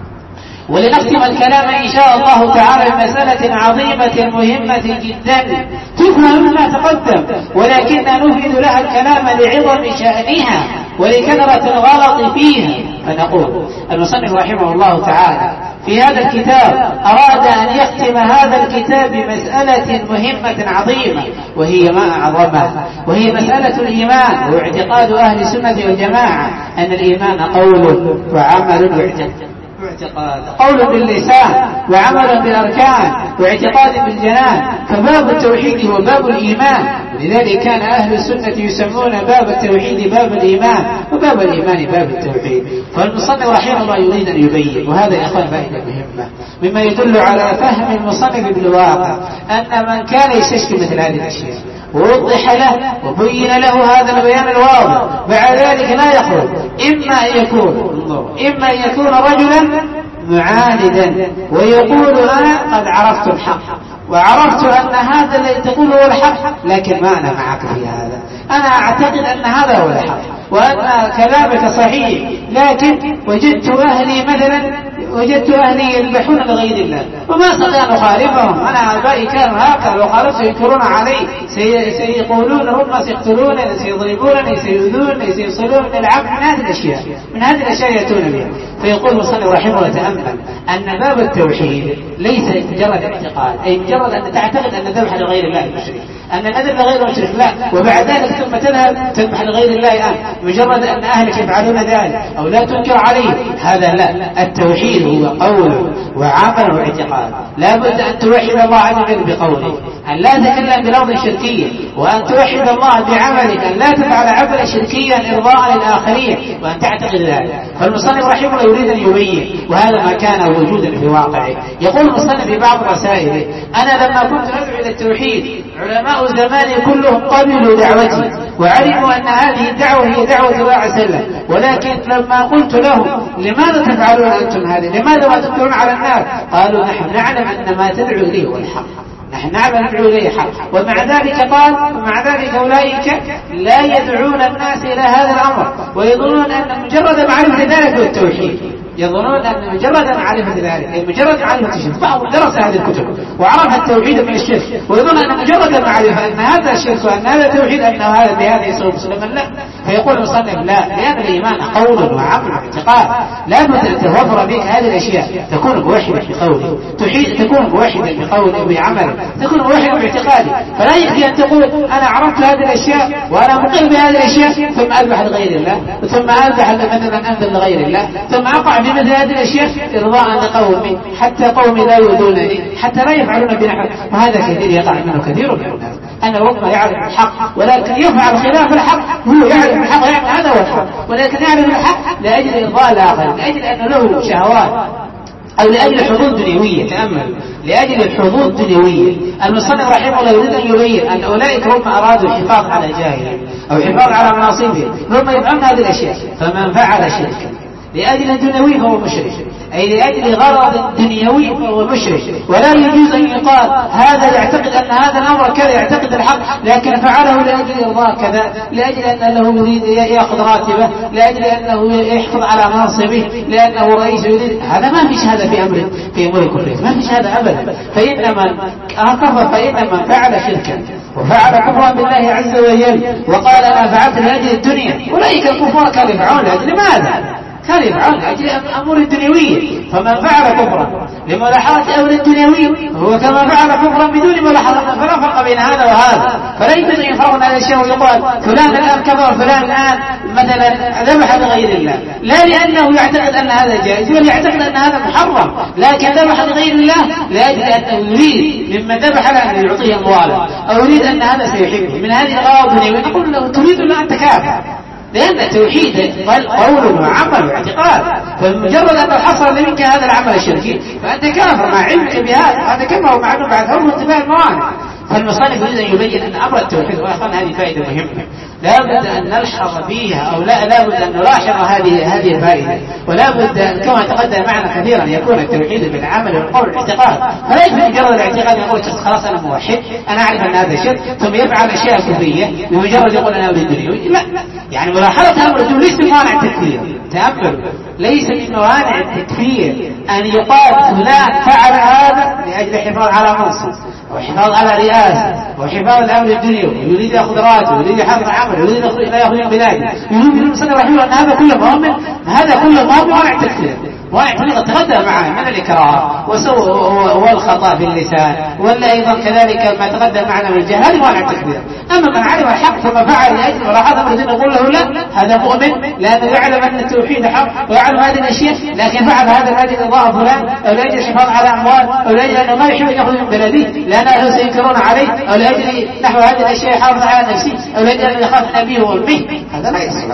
ولنختم الكلام إن شاء الله تعالى بمسألة عظيمة مهمة جدا تفهم مما تقدم، ولكننا نفيد لها الكلام لعظم شأنها ولكثرة الغلط فيها. فنقول المصنف رحمه الله تعالى في هذا الكتاب أراد أن يختم هذا الكتاب بمسألة مهمة عظيمة، وهي ما أعظمها، وهي مسألة الإيمان واعتقاد أهل السنة والجماعة أن الإيمان قول وعمل واعتقاد، قول باللسان وعمل بالأركان واعتقاد بالجنان. فباب التوحيد هو باب الإيمان، ولذلك كان أهل السنة يسمون باب التوحيد باب الإيمان وباب الإيمان باب التوحيد. فالمصنف رحمه الله يريد أن يبين، وهذا يا أخوان فائدة مهمة مما يدل على فهم المصنف بالواقع أن من كان يستشكل مثل هذه الأشياء ووضح له وبين له هذا البيان الواضح بعد ذلك لا يخرج إما أن يكون رجلا معاندا ويقول أنا قد عرفت الحق وعرفت أن هذا الذي تقوله هو الحق، لكن ما أنا معك في هذا، أنا أعتقد أن هذا هو الحق وأن كلامك صحيح، لكن وجدت أهلي يذبحون لغير الله وما استطيع أن أخالفهم، أنا آبائي كانوا هكذا لو خالفت ينكرون علي، سيقولون هم سيقتلونني سيضربونني سيؤذونني سيصلون العبد من هذه الأشياء يأتون بها. فيقول المصنف رحمه الله تعالى أن باب التوحيد ليس مجرد اعتقاد، أي مجرد أن تعتقد أن الذبح لغير الله مشرك، أن الأذى لغير مشرك، لا، وبعد ذلك ثم تذهب تذبح لغير الله أنت مجرد أن أهلك يفعلون ذلك أو لا تنكر عليه، هذا لا. التوحيد هو قول وعمل واعتقاد، لا بد أن توحد الله عز وجل بقولك، أن لا تتكلم بلفظ شركية، وأن توحد الله بعملك، أن لا تفعل عملا شركيا إرضاء للآخرين، وأن تعتقد ذلك. فالمصنف رحمه الله يريد أن يبين، وهذا ما كان موجودا في واقعه. يقول المصنف في بعض رسائله أنا لما كنت أدعو إلى التوحيد علماء زماني كلهم قبلوا دعوتي وعلموا أن هذه الدعوة هي دعوة الله عليه وسلم، ولكن لما قلت لهم لماذا تفعلون أنتم هذا، لماذا ما تنكرون على الناس، قالوا نحن نعلم أن ما تدعو إليه هو الحق، نحن نعلم ندعو إليه حق. ومع ذلك أولئك لا يدعون الناس إلى هذا الأمر، ويظنون أن مجرد معرفة ذلك هو التوحيد، يظنون أن مجرد معرفة ذلك أي مجرد معرفة الشرك. بعض درس هذه الكتب وعرف التوحيد من الشرك، ويظن أن مجرد معرفة أن هذا الشرك وأن هذا التوحيد أن هذا بهذا يصير مسلما، لا. فيقول المصنف لا، لأن الإيمان قول وعمل واعتقاد، لا بد أن توفر بك هذه الأشياء، تكون موحدا بقولك، تكون موحدا بقولك وبعملك، تكون موحدا باعتقادك. فلا يكفي أن تقول أنا عرفت هذه الأشياء وأنا مقر بهذه الأشياء ثم أذبح لغير الله، ثم أذبح مثلا أنذر لغير الله، ثم أقع بمثل هذه الأشياء إرضاء لقومي، حتى قومي لا يؤذونني، حتى لا يفعلون بنحو. وهذا كثير يقع منه كثير من الناس، أن ربما يعرف الحق ولكن يفعل خلاف الحق، هو يعرف الحق يعني هذا هو الحق، ولكن يعرف الحق لأجل إرضاء الآخر، لأجل أن له شهوات أو لأجل حظوظ دنيوية. تأمل، لأجل الحظوظ الدنيوية. المصنف رحمه الله يريد أن يبين أن أولئك هم أرادوا الحفاظ على جاههم أو الحفاظ على مناصبهم، هم يفعلون هذه الأشياء. فمن فعل شركا لأجل دنيوي فهو مشرك، أي لأجل غرض دنيوي فهو مشرك. ولا يجوز أن يقال هذا يعتقد أن هذا الأمر كذا، يعتقد الحق لكن فعله لأجل إرضاء كذا، لأجل أنه يريد يأخذ راتبه، لأجل أنه يحفظ على منصبه، لأنه رئيس يريد. هذا ما فيش هذا في أمر كله، ما فيش هذا أبدا. فإن من فعل شركا وفعل كفرا بالله عز وجل وقال أنا فعلت لأجل الدنيا، أولئك الكفار كانوا يفعلون لأجل ماذا؟ كانوا يفعلون لأجل أمور الدنيوية. فمن فعل كفرا لملاحظة أمر الدنيوي هو كما فعل كفرا بدون ملاحظة، فلا فرق بين هذا وهذا. فلا يمكن أن يفرقنا هذا الشيء ويقال فلان الآن كفر، فلان الآن مثلا ذبح لغير الله، لا لأنه يعتقد أن هذا جائز بل يعتقد أن هذا محرم، لكن ذبح لغير الله لأجل أنه يريد ممن ذبح له أن يعطيه أموالا، أو يريد أن هذا سيحبه من هذه الأغراض الدنيوية. نقول له تريد أن أنت كافر، لأن التوحيد قول وعمل واعتقاد، فمجرد أن حصل منك هذا العمل الشركي فأنت كافر مع علمك بهذا. هذا كما هو معلوم بعد حرم انتفاء الموانع. فالمصنف يريد أن يبين أن أمر التوحيد، وأخوان هذه فائدة مهمة لا بد أن نلحظ فيها، أو لا بد أن نلاحظ هذه الفائدة، ولا بد كما تقدم معنا كثيرا يكون التوحيد بالعمل والقول والاعتقاد. فلا يكفي مجرد الاعتقاد يقول خلاص أنا موحد، أنا أعرف أن هذا شرك، ثم يفعل أشياء كفرية بمجرد يقول أنا أريد الدنيوي. لا، يعني ملاحظة أمر الدنيوي ليس من موانع التكفير. تأمل، ليس من موانع التكفير أن يقال فلان فعل هذا لأجل الحفاظ على منصب وحفاظ على رئاسة وحفاظ الأمر الدنيوي، يريد يأخذ راتب، يريد يحافظ عمله، يريد لا يأخذ من بلاده، يريد المسلم رحمه أن هذا كله مهم، هذا كله مهم موانع التكفير. موانع التكفير تقدم معه من الإكراه والخطأ في اللسان، ولا أيضا كذلك ما تقدم معنا من الجهل، هذه موانع التكفير. أما من علم الحق ثم فعل لأجل ملاحظة أمر الدين نقول له لا، هذا مؤمن لأنه يعلم أن التوحيد حق ويعلم هذه الأشياء، لكن فعل هذا لأجل إرضاء فلان، أو لأجل الحفاظ على أموال، أو لأجل أنه ما يحب يأخذ من بلده لأن أهله سينكرون عليه، أو لأجل نحو هذه الأشياء يحافظ على نفسه، أو لأجل أن يخاف أبيه وأمه. هذا لا يصلح.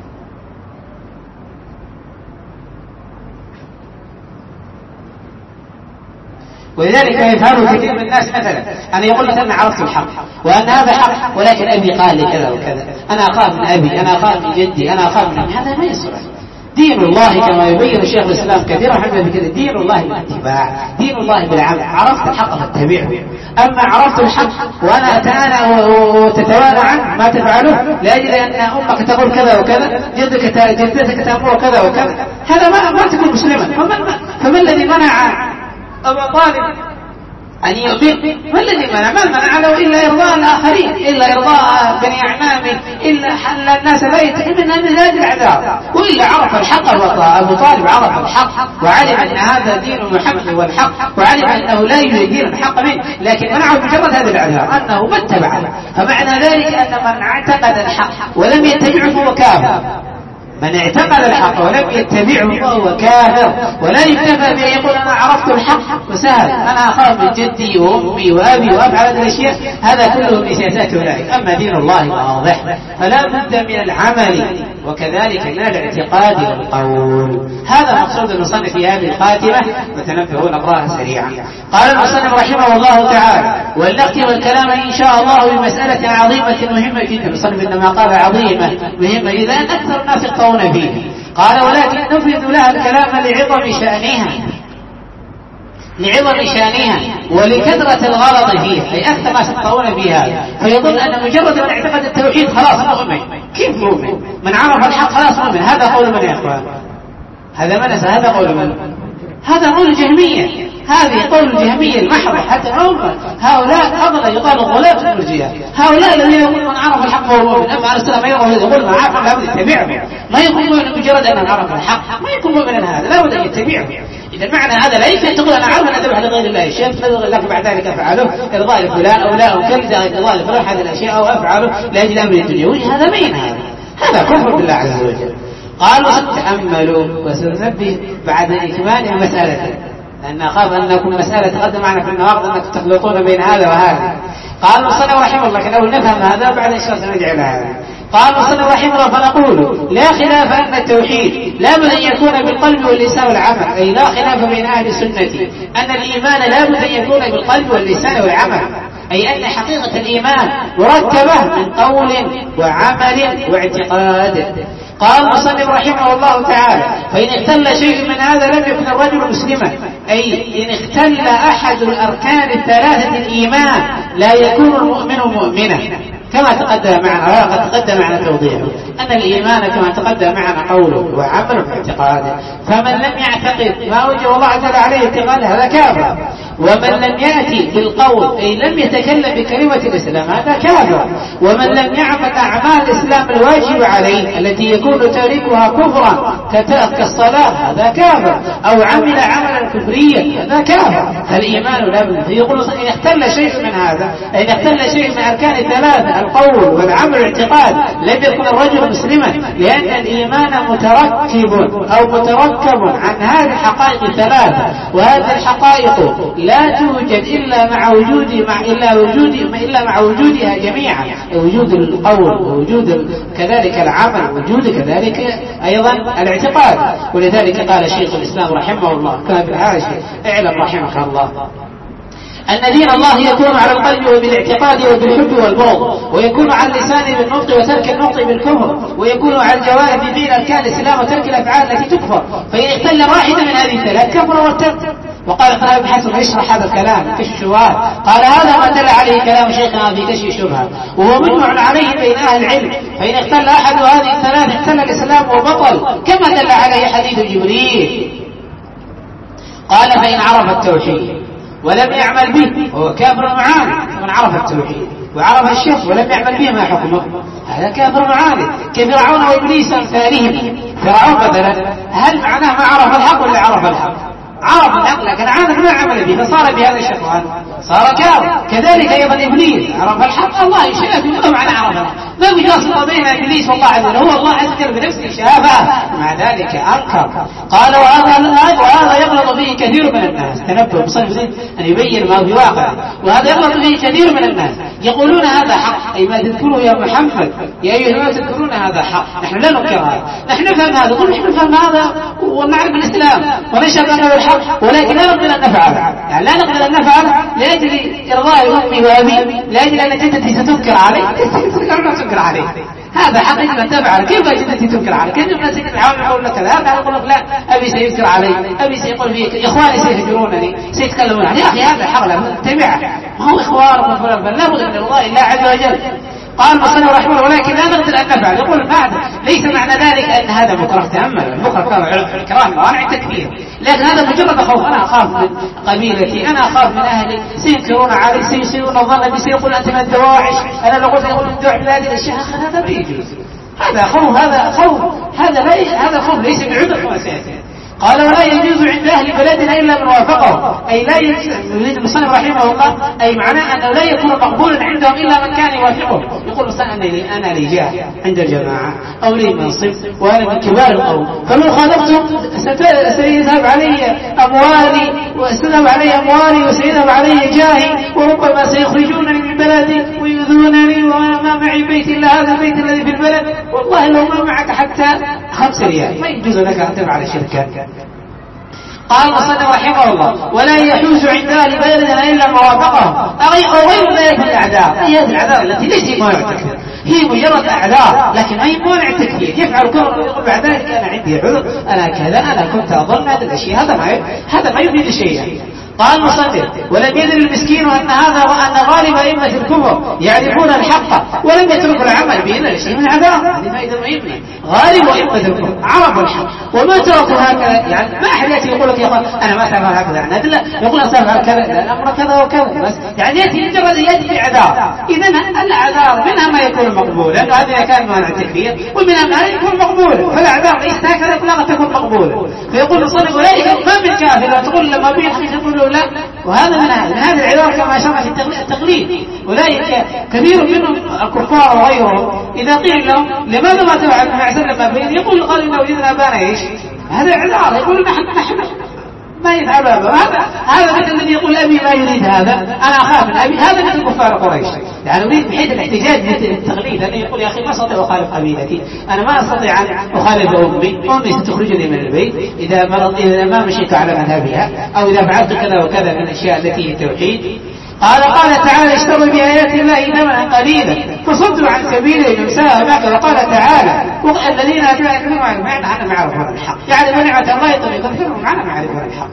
ولذلك يفعله كثير من الناس مثلا أن يقول لك أنا عرفت الحق وأن هذا حق، ولكن أبي قال لي كذا وكذا، أنا أخاف من أبي، أنا أخاف من جدي، أنا أخاف من هذا ما يصلح. دين الله كما يبين شيخ الإسلام كثيرا حتى بكذا، دين الله بالاتباع، دين الله بالعمل. عرفت الحق فاتبعه. أما عرفت الحق وأنا أتأنى وتتوانى عنه ما تفعله لأجل أن أمك تقول كذا وكذا، جدتك تأمر كذا وكذا، هذا ما تكون مسلما. فما الذي منع أبا طالب أن يؤمن؟ ما الذي منع؟ ما المنع له إلا إرضاء الآخرين، إلا إرضاء بني أعمامه، إلا حل الناس لا يتحمل من هذه الأعذار. وإلا عرف الحق. أبو طالب عرف الحق وعلم أن هذا دين محمد والحق، وعلم أنه لا يوجد دين الحق منه، لكن منعه بمجرد هذه الأعذار أنه ما اتبعه. فمعنى ذلك أن من اعتقد الحق ولم يتبعه فهو كافر. من اعتقد الحق ولم يتبعه فهو كافر. ولا يكتفى بأن يقول أنا عرفت الحق وسهل، أنا أخاف من جدي وأمي وأبي وأفعل هذه الأشياء، هذا كله من سياسات أولئك. أما دين الله واضح، فلا بد من العمل وكذلك من الاعتقاد والقول. هذا مقصود المصنف في هذه الخاتمة، وتنبهوا نقراها سريعا. قال المصنف رحمه الله تعالى: ولنختم الكلام إن شاء الله بمسألة عظيمة مهمة جدا. المصنف إنما قال عظيمة مهمة جدا أكثر الناس يقطعون فيه. قال: ولكن نفرد لها الكلام لعظم شانها ولكثرة الغلط فيها، أي أكثر ما تقطعون فيها. فيظن أن مجرد من اعتقد التوحيد خلاص مؤمن. كيف مؤمن؟ من عرف الحق خلاص مؤمن. هذا قول من يا إخوان؟ هذا قول من؟ هذا قول الجهمية. هذه قول الجهمية المحضة. حتى هؤلاء أفضل يقال غلاة المرجئة. هؤلاء الذين يقول من عرف الحق فهو مؤمن. أما على السلام يقول من عرف لا بد يتبعه. ما يكون مؤمن مجرد أن عرف الحق، ما يكون مؤمنا. هذا لا بد أن يتبعه. إذا المعنى هذا لا يمكن تقول أنا عارف أن أذبح لغير الله شيء لكن بعد ذلك أفعله إرضاء لفلان أو لا أكلد إرضاء لفلان هذه الأشياء أو أفعله لأجل أمر الدنيوي. هذا مين؟ هذا كفر بالله عز وجل. قالوا: تأملوا وسننبه بعد إكمال المسألة، لأن أخاف أن نكون مسألة تقدم معنا في النواقض أنكم تخلطون بين هذا وهذا. قال المصنف رحمه الله: لو نفهم هذا بعد إن شاء الله نرجع إلى هذا. قال المصنف رحمه الله: فنقول لا خلاف أن التوحيد لا بد أن يكون بالقلب واللسان والعمل. أي لا خلاف بين أهل السنة أن الإيمان لا بد أن يكون بالقلب واللسان والعمل، أي أن حقيقة الإيمان مركبة من قول وعمل واعتقاد. قال المصنف رحمه الله تعالى: فإن اختل شيء من هذا لم يكن الرجل مسلما، أي إن اختل أحد الأركان الثلاثة الإيمان لا يكون المؤمن مؤمنا، كما تقدم معنا وقد تقدم معنا توضيحه أن الإيمان كما تقدم معنا قوله وعمل واعتقاده، فمن لم يعتقد ما وجه الله تعالى عليه اعتقاده هذا كافر، ومن لم يأتي بالقول أي لم يتكلم بكلمة الإسلام هذا كافر، ومن لم يعمل أعمال الإسلام الواجب عليه التي يكون تاركها كفرا كالصلاة هذا كافر، أو عمل عملا كفريا هذا كافر. فالإيمان لا بد. يقول إن اختل شيء من هذا، إن اختل شيء من أركان الثلاثة القول والعمل والاعتقاد لم يكن الرجل مسلما، لأن الإيمان متركب أو متركب عن هذه الحقائق الثلاثة، وهذه الحقائق لا توجد إلا مع وجودها جميعا، وجود القول ووجود كذلك العمل ووجود كذلك أيضا الاعتقاد. ولذلك قال شيخ الإسلام رحمه الله كما في الحاشية: اعلم رحمك الله أن دين الله يكون على القلب وبالاعتقاد وبالحب والبغض، ويكون على اللسان بالنطق وترك النطق بالكفر، ويكون على الجوارح بدين أركان الإسلام وترك الأفعال التي تكفر، فإن اختل واحدة من هذه الثلاث كفر وارتد. وقال ابن أبي حسن يشرح هذا الكلام كشف الشبهات، قال: هذا ما دل عليه كلام شيخنا في كشف الشبهات، وهو مجمع عليه بين أهل العلم، فإن اختل أحد هذه الثلاث اختل الإسلام وبطل، كما دل عليه حديث جبريل. قال: فإن عرف التوحيد ولم يعمل به وهو كافر معاند. من عرف التوحيد وعرف الشرك ولم يعمل به ما حكمه؟ هذا كافر معاند، كفرعون وإبليس أمثالهم. فرعون مثلا هل معناه ما عرف الحق ولا عرف الحق؟ عرف الحق لكن عاند ما عمل به، فصار بهذا الشيطان صار كافر. كذلك أيضا إبليس عرف الحق، الله يشاء ما معنى عرف الحق، ما بيواسطة بين إبليس والله عز وجل، هو الله عز وجل بنفسه شافه، مع ذلك أنكر. قال: وهذا يغلط به كثير من الناس. تنبه مصنف أن يبين ما في واقع. وهذا يغلط به كثير من الناس، يقولون هذا حق، أي ما تذكره يا محمد يا أيها الناس تذكرون هذا حق، نحن لا ننكر هذا، نحن نفهم هذا، نقول نحن نفهم هذا ونعرف الإسلام ونشهد أنه الحق، ولكن لا نقبل أن نفعل، يعني لا نقبل أن نفعل لأجل إرضاء أمي وأبي، لأجل أن جدتي ستنكر علي، تنكر علي هذا حقيقة أن تفعل. كيف جدتي تنكر علي؟ كيف الناس يقول لك هذا؟ يقول لك لا، أبي سينكر علي، أبي سيقول فيك، إخواني سيهجرونني، سيتكلمون عني. يا أخي هذا حق لا تتبعه، ما هو إخوانك وفلان، بل لابد من الله الله عز وجل. قال المصنف رحمه الله: ولكن لا نقدر أن نفعل. يقول بعد ليس معنى ذلك أن هذا مكره. تأمل، المكره كان إكراه موانع التكفير، لكن هذا مجرد خوف. أنا أخاف من قبيلتي، أنا أخاف من أهلي، سينكرون علي، سيسيئون الظن بي، سيقول أنت من الدواعش، أنا لو قلت يقول من دواعش بلادي الشيخ، هذا ما يجوز، هذا خوف، هذا خوف ليس بعذر كما سيأتي. قال: ولا يجوز عند أهل بلدنا إلا من وافقه، أي لا يريد المصنف رحمه الله أي معناه أنه لا يكون مقبولا عندهم إلا من كان يوافقه. يقول المصنف: أنا لي جاه عند الجماعة أو لي منصب وأنا من كبار القوم، فلو خالفتهم سيذهب علي أموالي وسيذهب علي جاهي، وربما سيخرجونني من بلدي ويؤذونني، وأنا ما معي بيت إلا هذا البيت الذي في البلد، والله لو ما معك حتى 5 ريال ما يجوز لك أن تفعل شركة. قال المصنف رحمه الله: ولا يحوز عند اهل بلدنا الا موافقهم، او غير ذلك من الاعذار. هي الاعذار التي ليست مانع التكفير، هي مجرد اعذار لكن ما هي مانع التكفير. يفعل كفر ويقول بعد ذلك انا عندي عذر، انا كذا، انا كنت اظن هذا الاشياء، هذا ما يفيد شيئا. قال المصنف: ولم يدر المسكين أن غالب أئمة الكفر يعرفون الحق ولم يتركوا العمل به إلا شيء من العذاب. هذه فائدة مهمة. غالب أئمة الكفر عرفوا الحق وما تركوا هكذا، يعني ما أحد يأتي يقول لك يا أخوان أنا ما سأفعل هكذا، يعني لا يقول أنا سأفعل كذا، الأمر كذا وكذا، بس يعني يأتي مجرد يأتي عذاب. إذن الأعذار منها ما يكون مقبول، لأنه هذا كان مانع التكفير، ومنها ما يكون مقبول، فالأعذار ليست هكذا إطلاقا تكون مقبولة. فيقول المصنف: أولئك ما من كافر، وتقول لما بين الحقيقة يقول له لا. وهذا من هذه العبارة كما شرح في التقليد. أولئك كثير منهم الكفار وغيرهم إذا قيل لهم لماذا ما تفعل مع سلم ما بين، يقول قال إن وجدنا أبانا إيش، هذا عذار، يقول نحن ما يفعل هذا مثل الذي يقول أبي ما يريد هذا، أنا أخاف من أبي، هذا مثل كفار قريش. يعني أريد بحيث الاحتجاج مثل التقليد، أن يقول يا أخي ما أستطيع أخالف قبيلتي، أنا ما أستطيع أن أخالف أمي ستخرجني من البيت إذا ما مشيت على مذهبها، أو إذا فعلت كذا وكذا من الأشياء التي هي التوحيد. قال تعالى اشتروا بآيات الله ثمنا قليلا فصدوا عن سبيله ساء ما كان. وقال تعالى الذين يعلمون معنا معرفة الحق يعلمون نعمة الله يطلقون معنا معرفة الحق.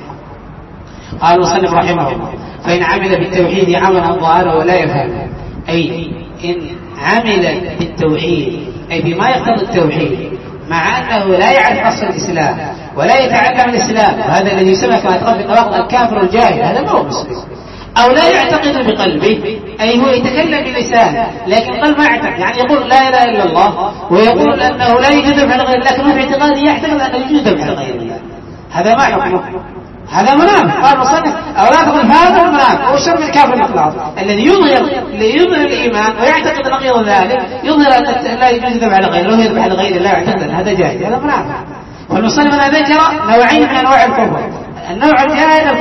قال المصنف رحمه الله فإن عمل بالتوحيد عملا ظاهرا ولا يفهم، أي إن عمل بالتوحيد أي بما يقتضي التوحيد مع أنه لا يعرف أصل الإسلام ولا يتعلم الإسلام، وهذا الذي يسمى كما تقول في طلاق الكافر الجاهل، هذا ما هو مسلم. أو لا يعتقد بقلبه أي هو يتكلم بلسانه لكن قلب ما يعتقد، يعني يقول لا إله إلا الله ويقول أنه لا يوجد فعل غير الله، لكن هو في اعتقاده يعتقد أنه يوجد فعل غير الله، هذا ما حكمه؟ هذا منافق. قال المصنف أو لا تقل فهذا المنافق هو الشر من الكافر المخلص الذي يظهر الإيمان ويعتقد نقيض ذلك، يظهر أن لا يوجد فعل غير الله ويذبح لغير الله ويعتقد أن هذا جاهل، هذا منافق. والمصنف أنا ذكر نوعين من أنواع الكفر: النوع الجاهل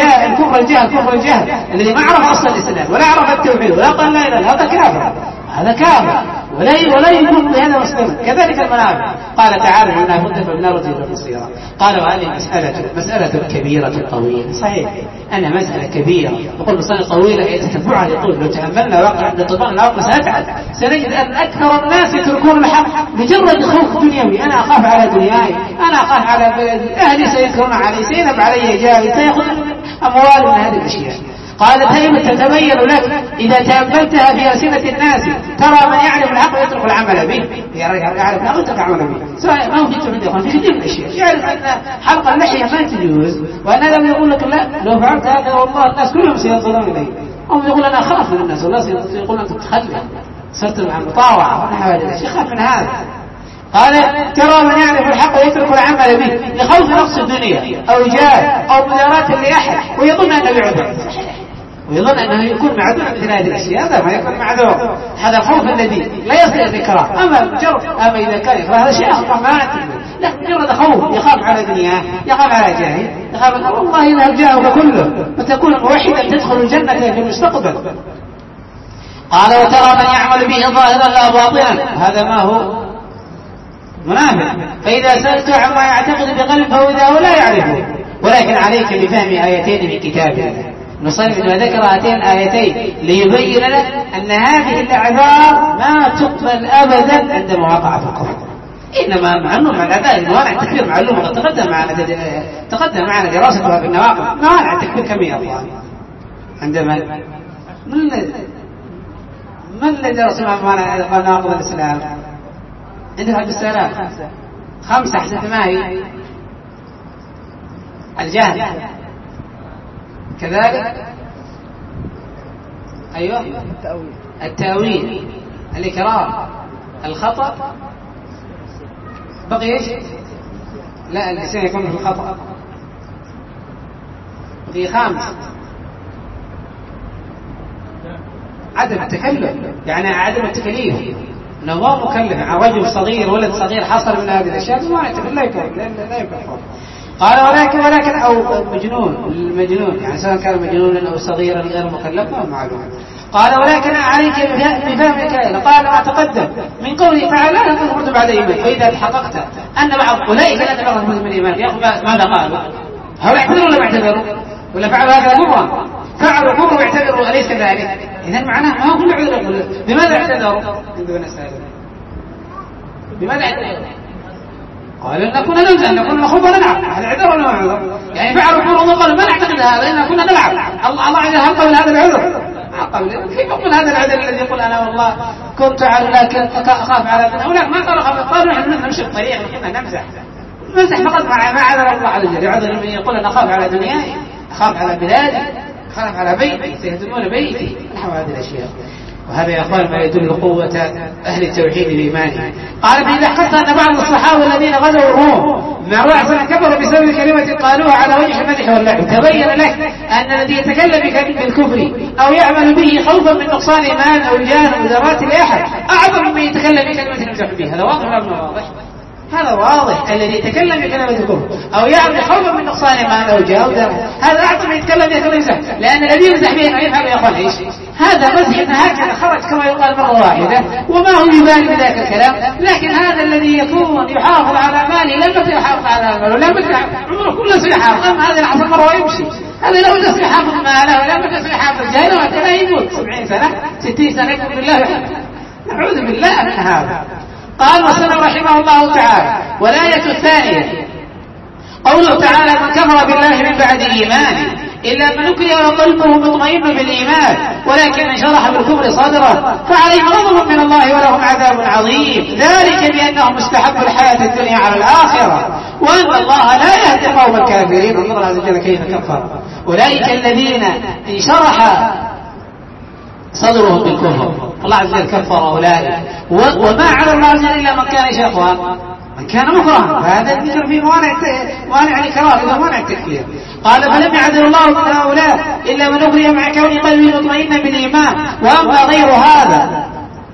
الكفر الجاهل الذي ما عرف أصل الإسلام ولا عرف التوحيد ولا قال لا إله، هذا كافر، هذا كافر ولا يكون بهذا مسلما. كذلك المنافق قال تعالى إنا كنت فبنار رجل بصيرا. قال وهذه مسألة كبيرة طويلة. صحيح أنها مسألة كبيرة، يقول مسألة طويلة يتتبعها يقول لو تأملنا واقع لطبعنا الواقع سنجد أن أكثر الناس يتركون الحق مجرد خوف دنيوي، أنا أخاف على دنياي، أنا أخاف على بلدي، أهلي سيذكرون علي، سيذهب علي جاري، سيأخذ أموال من هذه الأشياء. قال هيما تتبين لك إذا تأملتها في ألسنة الناس ترى من يعرف الحق ويترك العمل به، يعرف الحق ويترك العمل به، سواء ما هو في التوحيد في كثير من الأشياء، يعرف أن حلق اللحية ما تجوز، وأن هذا يقول لك لا لو فعلت هذا والله الناس كلهم سينظرون إليه، أو يقول أنا أخاف من الناس والله يقول أنت تتخلف صرت مع المطاوعة ونحو هذا الشيء، يخاف من هذا. قال ترى من يعرف الحق ويترك العمل به لخوف نقص الدنيا أو جاه أو مدارات لأحد ويظن أنه يعذر، ويظن أنه يكون معذور مثل هذه الأشياء، هذا ما يكون معذور، هذا خوف الذي لا يصل الإكراه. أما إذا كان إكراه هذا شيء أخطأ ما أعتقد، لكن مجرد خوف يخاف على دنياه، يخاف على جاهه، يخاف أن والله إذا جاءك كله وتكون موحدا تدخل الجنة في المستقبل. قال وترى من يعمل به ظاهرا لا باطنا، هذا ما هو منافق. فإذا سألت عما يعتقد بقلب فهو لا يعرفه، ولكن عليك بفهم آيتين من كتاب الله. نصنف إنه ذكر هاتين الآيتين ليبين لك أن هذه الأعذار ما تقبل أبدا عندما وقع في الكفر، إنما مع أنه مع الأداء الموانع التكبير معلومة قد تقدم معنا دراستها في النواقض، موانع التكبير كمية الله عندما من الذي درس موانع نواقض الإسلام؟ عندنا عبد السلام 5 حسب ما هي الجهل كذلك، أيوة التأويل الإكراه الخطأ، بقي إيش؟ لا اللسان يكون في الخطأ، بقي 5 عدم التكلف، يعني عدم التكليف، انه ما مكلف عن رجل صغير ولد صغير حصل من هذه الاشياء ما يعتبر لا يكفر. قال ولكن او المجنون يعني سواء كان مجنونا او صغيرا غير مكلفا معلوم. قال ولكن عليك بفهمك قال ما تقدم من قوله تعالى لا تخرج بعد ايمان، فاذا حققت ان بعض اولئك لا تبلغ من الايمان ماذا قالوا؟ هل اعتبروا ولا ما اعتبروا؟ ولا فعلوا هذا كفرا؟ فعلوا كفر واعتبروا أليس ذلك؟ إذن معناه ما هو كل عذر. بماذا اعتذروا؟ بماذا اعتذروا؟ قالوا أن كنا ننزل، أن كنا نخوض ونلعب، هذا عذر ولا ما عذر؟ يعني فعلوا كفر وقالوا ما نعتقد هذا، إن كنا نلعب، الله عز وجل قبل هذا العذر، كيف يقول هذا العذر الذي يقول أنا والله كنت على لكن أخاف على هناك ما قالوا نحن نمشي الطريق كنا نمزح فقط ما عذر الله عز وجل. عذر من يقول أنا أخاف على دنياي، أخاف على بلادي، أخاف على بيتي، سيهدمون بيتي، نحو هذه الأشياء. وهذا يا أخوان ما يدل قوة أهل التوحيد بإيمانه. قال فإذا حققت أن بعض الصحابة الذين غزوا الروم من رأسا كفروا بسبب كلمة قالوها على وجه المدح واللعب، تبين لك أن الذي يتكلم بالكفر أو يعمل به خوفا من نقصان مال أو جاه أو ذرات لأحد أعظم من يتكلم بكلمة يمزح به. هذا واضح ولا واضح؟ هذا واضح. الذي يتكلم بكلمة الكفر أو يعمل خوفا من نقصان مال أو جاه أو ذرات هذا أعظم من يتكلم بكلمة يمزح، لأن الذي يمزح به أنه يفعل يا أخوان إيش؟ هذا مزح هكذا خرج كما يقال مرة واحدة، وما هو يبالي بذلك الكلام، لكن هذا الذي يكون يحافظ على ماله لا بد يحافظ على ماله، لا بد عمره كله سيحافظ. أما هذا العصر مرة يمشي، هذا لا بد يحافظ ماله ولا بد يحافظ جاهله، وحتى لا يموت 70 سنة 60 سنة يكون بالله، نعوذ بالله من هذا. قال وسلم رحمه الله تعالى: والآية الثانية قوله تعالى: من كفر بالله من بعد إيمانه إلا من أكره وقلبه مطمئن بالإيمان ولكن من شرح بالكفر صدره فعليهم غضب من الله ولهم عذاب عظيم، ذلك بأنهم استحبوا الحياة الدنيا على الآخرة وأن الله لا يهدي القوم الكافرين. الله عز وجل كيف كفر أولئك الذين انشرح صدرهم بالكفر، الله عز وجل كفر أولئك. وما على الله عز وجل إلا من كان شيخا من كان مكرها، فهذا الذكر فيه موانع الإكراه، إذا موانع التكفير. قال: فلم يعذر الله من هؤلاء إلا من أكره مع كون قلبه مطمئنا بالإيمان. وأما غير هذا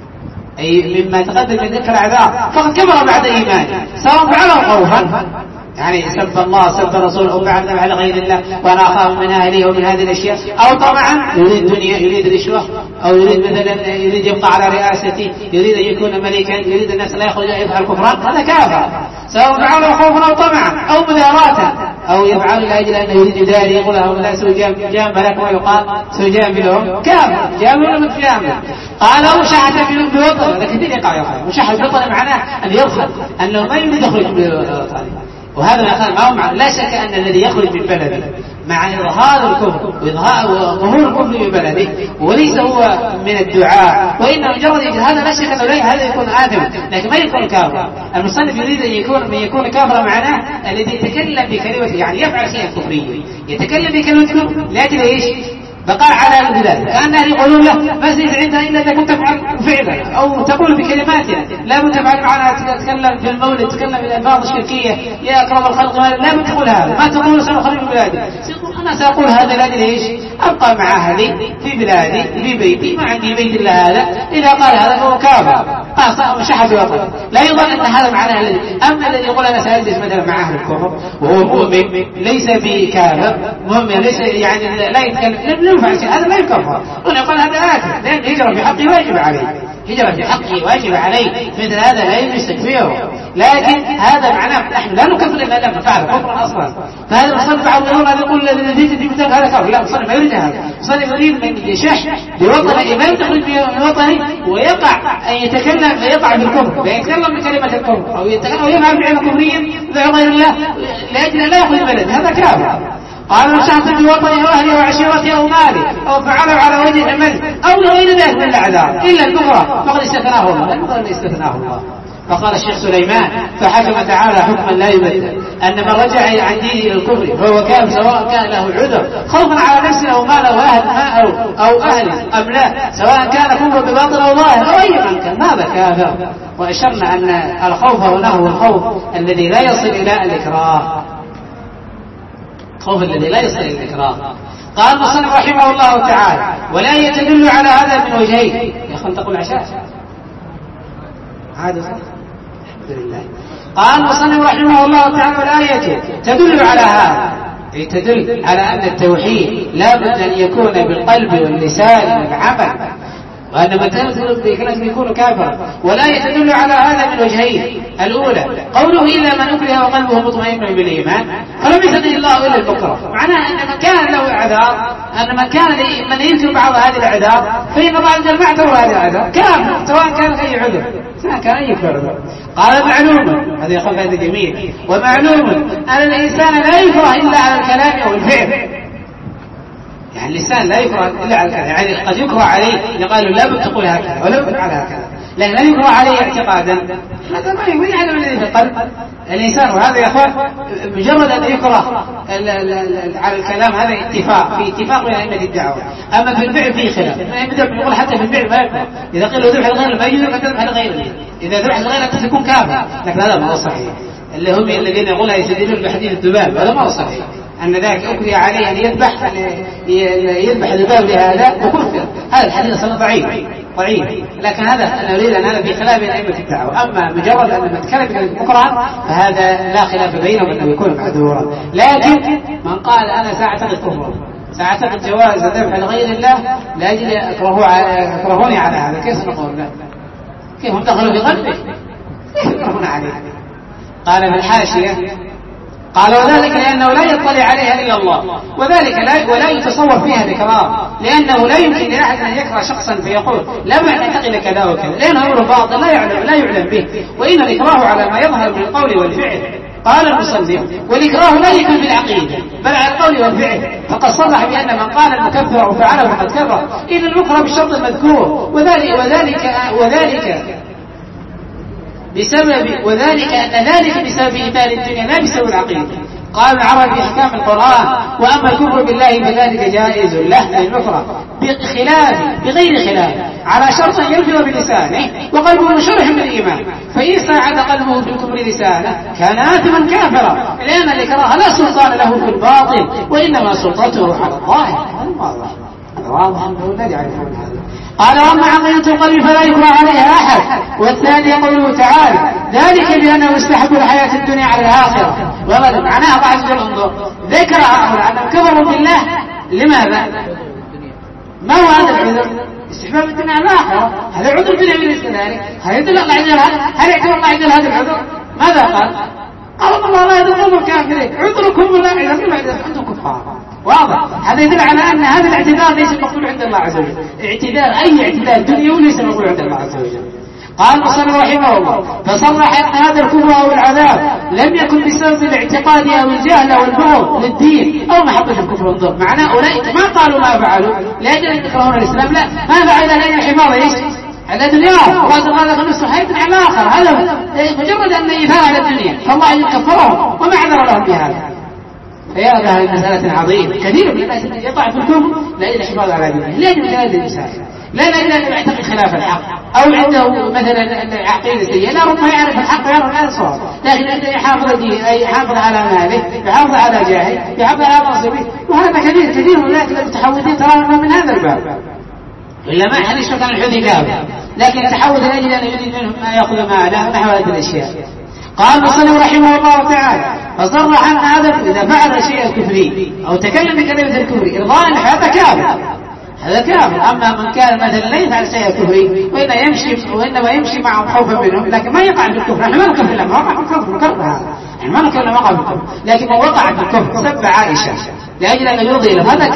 أي مما تقدم من ذكر العذاب فقد كفر بعد إيمانه، سواء فعله خوفا يعني سب الله سب رسوله أو فعل على غير الله وأنا أخاف من أهله ومن هذه الأشياء، أو طبعا يريد الدنيا، يريد الرشوة، أو يريد مثلا يريد يبقى على رئاسته، يريد أن يكون ملكا، يريد الناس لا يفعل كفران، هذا كافر سواء فعله خوفا أو طمعا أو مداراة، أو يفعل لأجل أنه يريد يداري يقول هؤلاء سيجامل لكم ويقال سيجاملهم، كافر جامل ولا متجامل. قال: وشحت بوطن، هذا كثير يقع يقول وشحت بوطن معناه أن يدخل أنه ما يريد يخرج بوطن، وهذا ما هو معنى. لا شك أن الذي يخرج من بلده مع إظهار الكفر وظهور الكفر من بلده وليس هو من الدعاء وإنما مجرد هذا، لا شك أنه هذا يكون آثم لكن ما يكون كافر. المصنف يريد أن يكون كافرا معناه الذي يتكلم بكلمة يعني يفعل شيئا كفريا، يتكلم بكلمة كفر لكن ايش؟ بقاء على البلاد، كأنه يقولون له ما زيد عندنا إلا إذا كنت تفعل فعلا أو تقول بكلماتنا، لا بد تفعل معنا، تتكلم في المولد، تتكلم بالألفاظ الشركية يا أكرم الخلق، لا بد تقول هذا، ما تقول سنخرج من بلادي، أنا سأقول هذا لأجل إيش؟ أبقى مع أهلي في بلادي في بيتي، ما عندي بيت إلا هذا، إذا قال هذا فهو كافر شحذ وطن. لا يظن أن هذا معناه الذي، أما الذي يقول أنا سأجلس مثلا مع أهل الكفر وهو مؤمن ليس بكافر، مؤمن ليس يعني لا يتكلم هذا لا يكفر، ونقول هذا آثم لأن الهجرة في حقه واجب عليه، هجرة في حقه واجب عليه، مثل هذا لا يجوز تكفيره. لكن هذا معناه نحن لا نكفر إلا لما فعل كفرا أصلا. فهذا المصنف بعضهم هذا يقول الذي في مثال هذا كفر، لا المصنف ما يريد هذا، المصنف يريد من يشح بوطنه ما يخرج من وطنه ويقع أن يتكلم فيقع بالكفر، فيتكلم بكلمة الكفر أو يتكلم ويفعل فعلا كفريا غير الله لأجل لا يخرج بلد، هذا كافر. قال: شخص بوطنه وأهله وعشيرته أو ماله أو فعله على وجه عمله أو لغير ذلك من الأعذار إلا الكفر فقد استثناه الله، لا استثناه الله. فقال الشيخ سليمان: فحكم تعالى حكما لا يبدل أن من رجع عن دينه الكفر فهو كافر سواء كان له عذر خوفا على نفسه أو ماله أو أهله أم لا، سواء كان كفر بباطل أو ظاهر أو أي من كان، هذا كافر. وأشرنا أن الخوف هنا هو الخوف الذي لا يصل إلى الإكراه، خوف الذي لا يصل إلى الإكراه. قال المصنف رحمه الله تعالى: ولا يتدل على هذا من وجهين. يا أخوان تقول عشاء عادة الحمد لله. قال المصنف رحمه الله تعالى: والآية تدل على هذا، أي تدل على أن التوحيد لا بد أن يكون بالقلب واللسان والعمل، وأن من تنزل بكلمة يكون كافرا. ولا يتدل على هذا من وجهين: الأولى قوله إلا من أكره وقلبه مطمئن بالإيمان فلم يستطيع الله إلا الكفر، معناه أن من كان له أعذار، أن من كان من ينكر بعض هذه الأعذار فإن الله عز وجل ما اعتبر هذه الأعذار كافر سواء كان أي عذر، سواء كان أي كفر. قال: معلوم، هذا يقول هذا جميل، ومعلوم أن الإنسان لا يكره إلا على الكلام أو الفعل، يعني اللسان لا يكره إلا على الكلام، يعني قد يكره عليه يقال لا بد تقول هكذا ولا بد تفعل هكذا، لكن لا يكره عليه اعتقادا، هذا ما يعلم الذي في القلب الإنسان. وهذا يا أخوان مجرد أن يكره على الكلام هذا اتفاق، في اتفاق بين أئمة الدعوة، أما في الفعل فيه خلاف. يقول حتى في الفعل ما يكره، إذا قيل له ذبح الغير ما يجوز أن تذبح الغير، إذا ذبح الغير أنت تكون كافر، لكن هذا ما هو صحيح. اللي هم الذين يقولها يستدلون بحديث الذباب، هذا ما هو صحيح، أن ذاك أكره عليه أن يذبح الذباب لهذا وكفر، هذا الحديث أصلا ضعيف، لكن هذا أنا أريد أن هذا في خلاف بين أئمة الدعوة. أما مجرد أن نتكلم بكرة فهذا لا خلاف بينهم أنه يكون معذورا. لكن من قال أنا سأعتقد كفر، سأعتقد جواز ذبح لغير الله لأجل أكرهوني على هذا، كيف نقول له؟ كيف هم دخلوا في قلبه؟ كيف يكرهون عليه؟ قال في الحاشية قال وذلك لأنه لا يطلع عليها إلا الله، وذلك ولا يتصور فيها الإكراه، لأنه لا يمكن لأحد أن يكره شخصا فيقول لا معتقد كذا وكذا، لأنه أمر باطل لا يعلم به، وإن الإكراه على ما يظهر من القول والفعل. قال المصنف والإكراه لا يكون بالعقيدة بل على القول والفعل، فقد صرح بأن من قال المكفر أو فعله فقد كفر إن المكره بالشرط المذكور، وذلك أن ذلك بسبب إيمان الدنيا لا بسبب العقيدة. قال العرب في أحكام القرآن وأما الكفر بالله فذلك جائز له للمكره بغير خلاف على شرط أن يلفظ بلسانه وقلبه منشرح بالإيمان، فإن ساعد قلبه في الكفر لسانه كان آثما كافرا، لأن الإكراه لا سلطان له في الباطن وإنما سلطته على الظاهر. هذا واضح لا يعرفون هذا. قال واما عقيدة القلب فلا يكره عليها احد. والثاني قوله تعالى ذلك بانه يستحب الحياة الدنيا على الاخرة، وغدا معناها الله عز وجل انظر ذكر هؤلاء انهم كفروا بالله لماذا؟ ما هو هذا العذر؟ استحباب الدنيا على الاخرة، هذا عذر الدنيا بالنسبة لذلك، هل يدل الله عز وجل هل يعتبر الله عز وجل هذا العذر؟ ماذا قال؟ قال الله لا يدل الكافرين عذركم ولا عذركم انتم كفار. واضح. هذا يدل على أن هذا الاعتذار ليس مقبول عند الله عز وجل، أي اعتذار دنيوي ليس مقبول عند الله عز وجل. قال المصنف رحمه الله فصرح أن هذا الكفر أو العذاب لم يكن بسبب الاعتقاد أو الجهل أو البغض للدين أو محبة الكفر والضر، معناه أولئك ما قالوا ما فعلوا لأجل أن يكرهون الإسلام، لا ما فعل لأن الحفاظ إيش على دنياهم، الله قال لكم نصر حياة على الآخر، هذا مجرد أن يثار على الدنيا فالله يكفرهم وما عذر لهم بهذا. فيا هذه مسألة عظيمة، كثير من الناس يقع في الكفر لا إلى الحفاظ على دينه، لا إلى مثال الإنسان، لا إلى أن يعتقد خلاف الحق أو عنده مثلا عقيدة سيئة، لا ربما يعرف الحق ويعرف لا الصواب، لكن عنده يحافظ على ماله، يحافظ على جاهه، يحافظ على منصبه، وهذا كثير من الناس المتحوذين تراهم من هذا الباب، إلا ما حديث كان الحوثي كافر، لكن يتحوذ لأجل أن يريد منهم ما يأخذ ماله ونحو هذه الأشياء. قال المصنف رحمه الله تعالى فصرح أن هذا إذا فعل الشيء الكفري أو تكلم بكلمة الكفر إرضاء هذا كافر. أما من كان مثلا لا يفعل الشيء الكفري وإنما يمشي معهم خوفا منهم لكن ما يقع في الكفر، نحن ما نكفر إلا ما وقع في الكفر، هذا يعني ما نكفر إلا ما وقع في الكفر، لكن من وقع في الكفر سب عائشة لأجل أن يرضي له هذا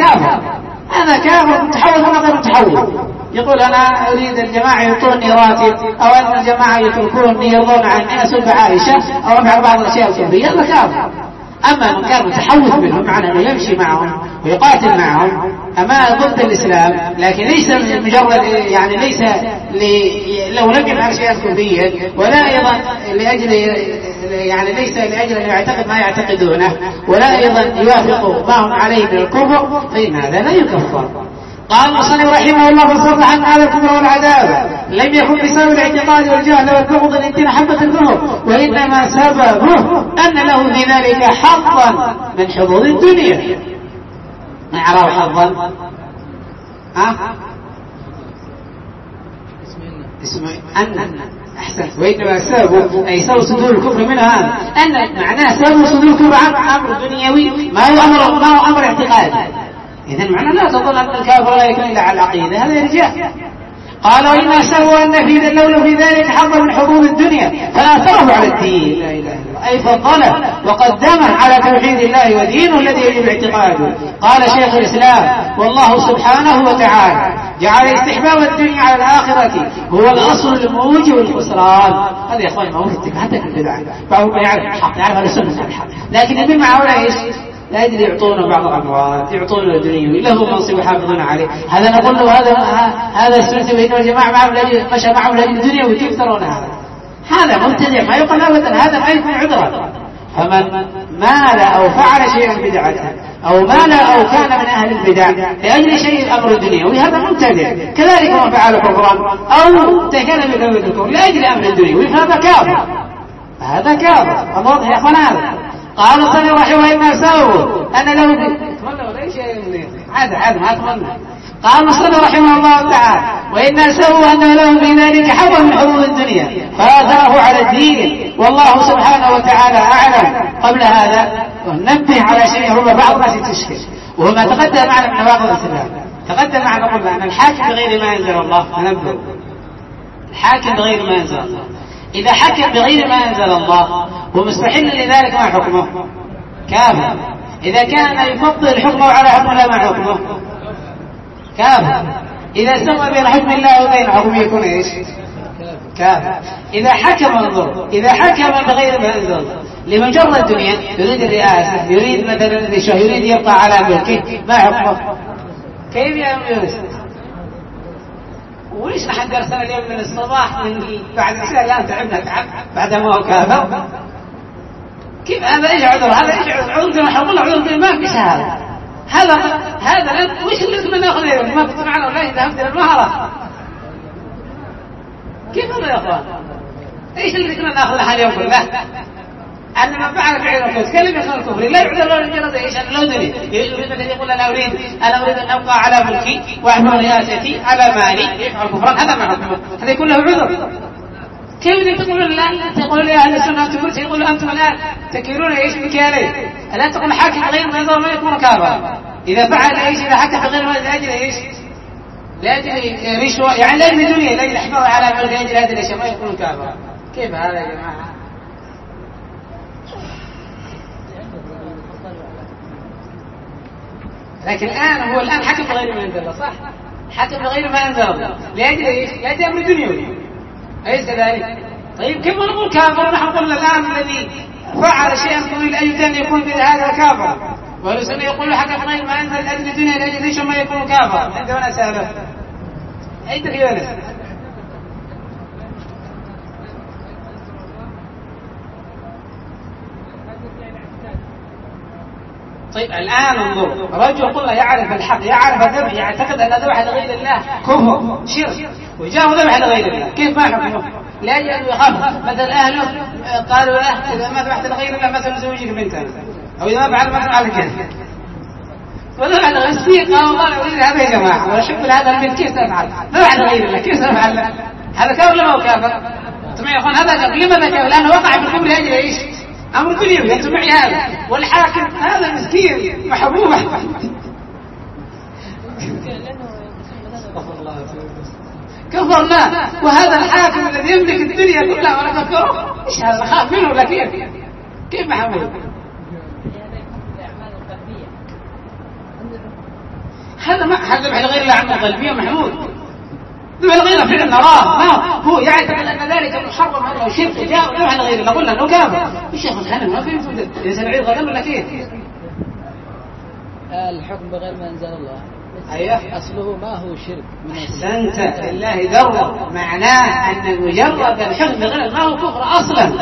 كافر متحول ولا غير متحول، يقول أنا أريد الجماعة يعطوني راتب أو أن الجماعة يتركوني يرضون عني أسب عائشة أو أفعل بعض الأشياء الكفرية، هذا كافر. أما من كان متحوث منهم معنى أنه يمشي معهم ويقاتل معهم أما ضد الإسلام، لكن ليس مجرد يعني ليس لو لم يفعل شيئا كفريا ولا أيضا لأجل يعني ليس لأجل أن يعتقد ما يعتقدونه ولا أيضا يوافق ما هم عليه من الكفر فإن هذا لا يكفر. قال المصنف رحمه الله فصرح أن هذا الكفر والعذاب لم يكن بسبب الاعتقاد والجهل والبغض الذين حبت الكفر، وإنما سببه أن له في ذلك حظا من حظوظ الدنيا. ما يعرف حظا؟ اسمه أن أحسن. وإنما سببه أي سبب صدور الكفر منها هذا أن معناه سبب صدور الكفر أمر دنيوي ما هو أمر اعتقادي. إذن معنى لا تظن أن الكافر لا يكون إلا على العقيدة، هذا يرجع. قال وإما سوى أن لولا في ذلك حظ من حظوظ الدنيا فآثره على الدين لا إله إلا الله، أي فضله وقدمه على توحيد الله ودينه الذي يجب اعتقاده. قال شيخ الإسلام والله سبحانه وتعالى جعل استحباب الدنيا على الآخرة هو الأصل الموجب الخسران. هذا يا أخواني ما هو حتى في البدع، بعضهم يعرف الحق يعرف على السنة الحق، لكن يبين مع هؤلاء إيش؟ لا يدري يعطونه بعض الأموال يعطونه الدنيا له منصب يحافظون عليه، هذا نقول له هذا السنة وإنه الجماعة معهم مشى معهم لأجل الدنيا وكيف ترون هذا مبتدع ما يقول أبدا، هذا ما يكون عذرا. فمن مال أو فعل شيئا بدعة أو مال أو كان من أهل البدع لأجل شيء الأمر الدنيوي هذا مبتدع، كذلك من فعل كفرا أو تكلم بكلمة الكفر لأجل أمر الدنيوي هذا كافر، هذا كافر. واضح يا أخوان هذا؟ قال صلى رحمه إما سووا أنا له عاد ما أتمنى. قال صلى رحمه الله تعالى وإما سووا أن له في ذلك حظ من حظوظ الدنيا فآثره على الدين والله سبحانه وتعالى أعلم. قبل هذا ننبه على شيء هو بعض الناس تشكل وهو ما تقدم معنا من نواقض الإسلام. تقدم معنا قلنا أن الحاكم بغير ما أنزل الله ننبه حاكم بغير ما أنزل الله. إذا حكم بغير ما أنزل الله ومستحل لذلك ما حكمه؟ كافر. إذا كان يفضل حكمه على حكم الله ما حكمه؟ كافر. إذا سوى بين حكم الله وبين حكمه يكون إيش؟ كافر. إذا حكم انظر، إذا حكم بغير ما أنزل الله لمجرد الدنيا، يريد الرئاسة، يريد مثلا يريد يبقى على ملكه، ما حكمه؟ كيف يا يونس؟ وليش نحن درسنا اليوم من الصباح من بعد العشاء الآن تعبنا تعب بعد ما هو كافر؟ كيف هذا ايش عذر؟ هذا ايش عذر؟ حول عذر ما في هذا وش اللي بدنا ناخذ اليوم؟ ما كنت معنا ولا ذهبت الى المهره. كيف هذا يا اخوان؟ ايش اللي بدنا ناخذ اليوم كله؟ أن من فعل فعل الكفر يتكلم يخلق الكفر لا يعذر ولا يجرد ايش؟ أنا لو دني يريد ان يقول انا اريد ان ابقى على ملكي واحمل رئاستي على مالي يفعل كفرا، هذا ما حكمه؟ هذا يكون له عذر. كيف تقولون لا؟ تقولون يا اهل السنه انتم تقولون انتم الان تكيرون ايش بكيالين؟ الا تقول حاكم غير ما ينظر ما يكون كافرا. اذا فعل ايش؟ اذا حكم غير ما لاجل ايش؟ لاجل رشوه، يعني لاجل دنيا، لاجل الحفاظ على ملك، لاجل هذه الاشياء ما يكون كافرا. كيف هذا يا جماعه؟ لكن الان هو الان حكم بغير ما انزل الله، صح؟ حكم بغير ما انزل الله لاجل ايش؟ لاجل امر دنيوي، أليس كذلك؟ طيب كيف نقول كافر؟ نحن قلنا الآن الذي فعل شيئا طويل أي أن يكون هذا كافر، والرسول يقول حكم غير ما أنزل أجل الدنيا لأجل ليش ما يكون كافر؟ عندما نسأله أي تخيل. طيب الآن انظر، رجل قلنا يعرف الحق، يعرف الذبح، يعتقد أن ذبح لغير الله كفر شرك، وجاءه ذبح لغير الله، كيف ما حكمه؟ لأجل أن يخاف مثل أهله قالوا له إذا ما ذبحت لغير الله مثلا زوجك بنتنا، أو إذا ما فعل مثلا على كذا، وذبح لغير الله. قال الله أريد هذا يا جماعة ولا شوف هذا البنت كيف تفعل؟ ذبح لغير الله كيف تفعل؟ هذا كافر ولا ما هو كافر؟ أنتم يا أخوان هذا كافر. لماذا كافر؟ لأنه وقع في الكفر لأجل إيش؟ أمر دنيوي. أنتم معي هذا، والحاكم هذا مسكين محبوب كفرنا، وهذا الحاكم الذي يملك الدنيا كلها ولا كفره، ايش هذا؟ خاف منه ولا كيف محمود؟ هذا ذبح لغير الله عمل قلبيه محمود، ذبح لغير الله فعلا نراه، ما هو يعتقد ان ذلك محرم او شرك، جاء ذبح لغير الله قلنا انه كافر. ايش يا اخي الحنان ما في يفوت الانسان يعيد غدا ولا كيف؟ الحكم بغير ما انزل الله أيه؟ أصله ما هو شرك من أحسنت لله در، معناه أن مجرد الحكم بغير ما هو كفر أصلا.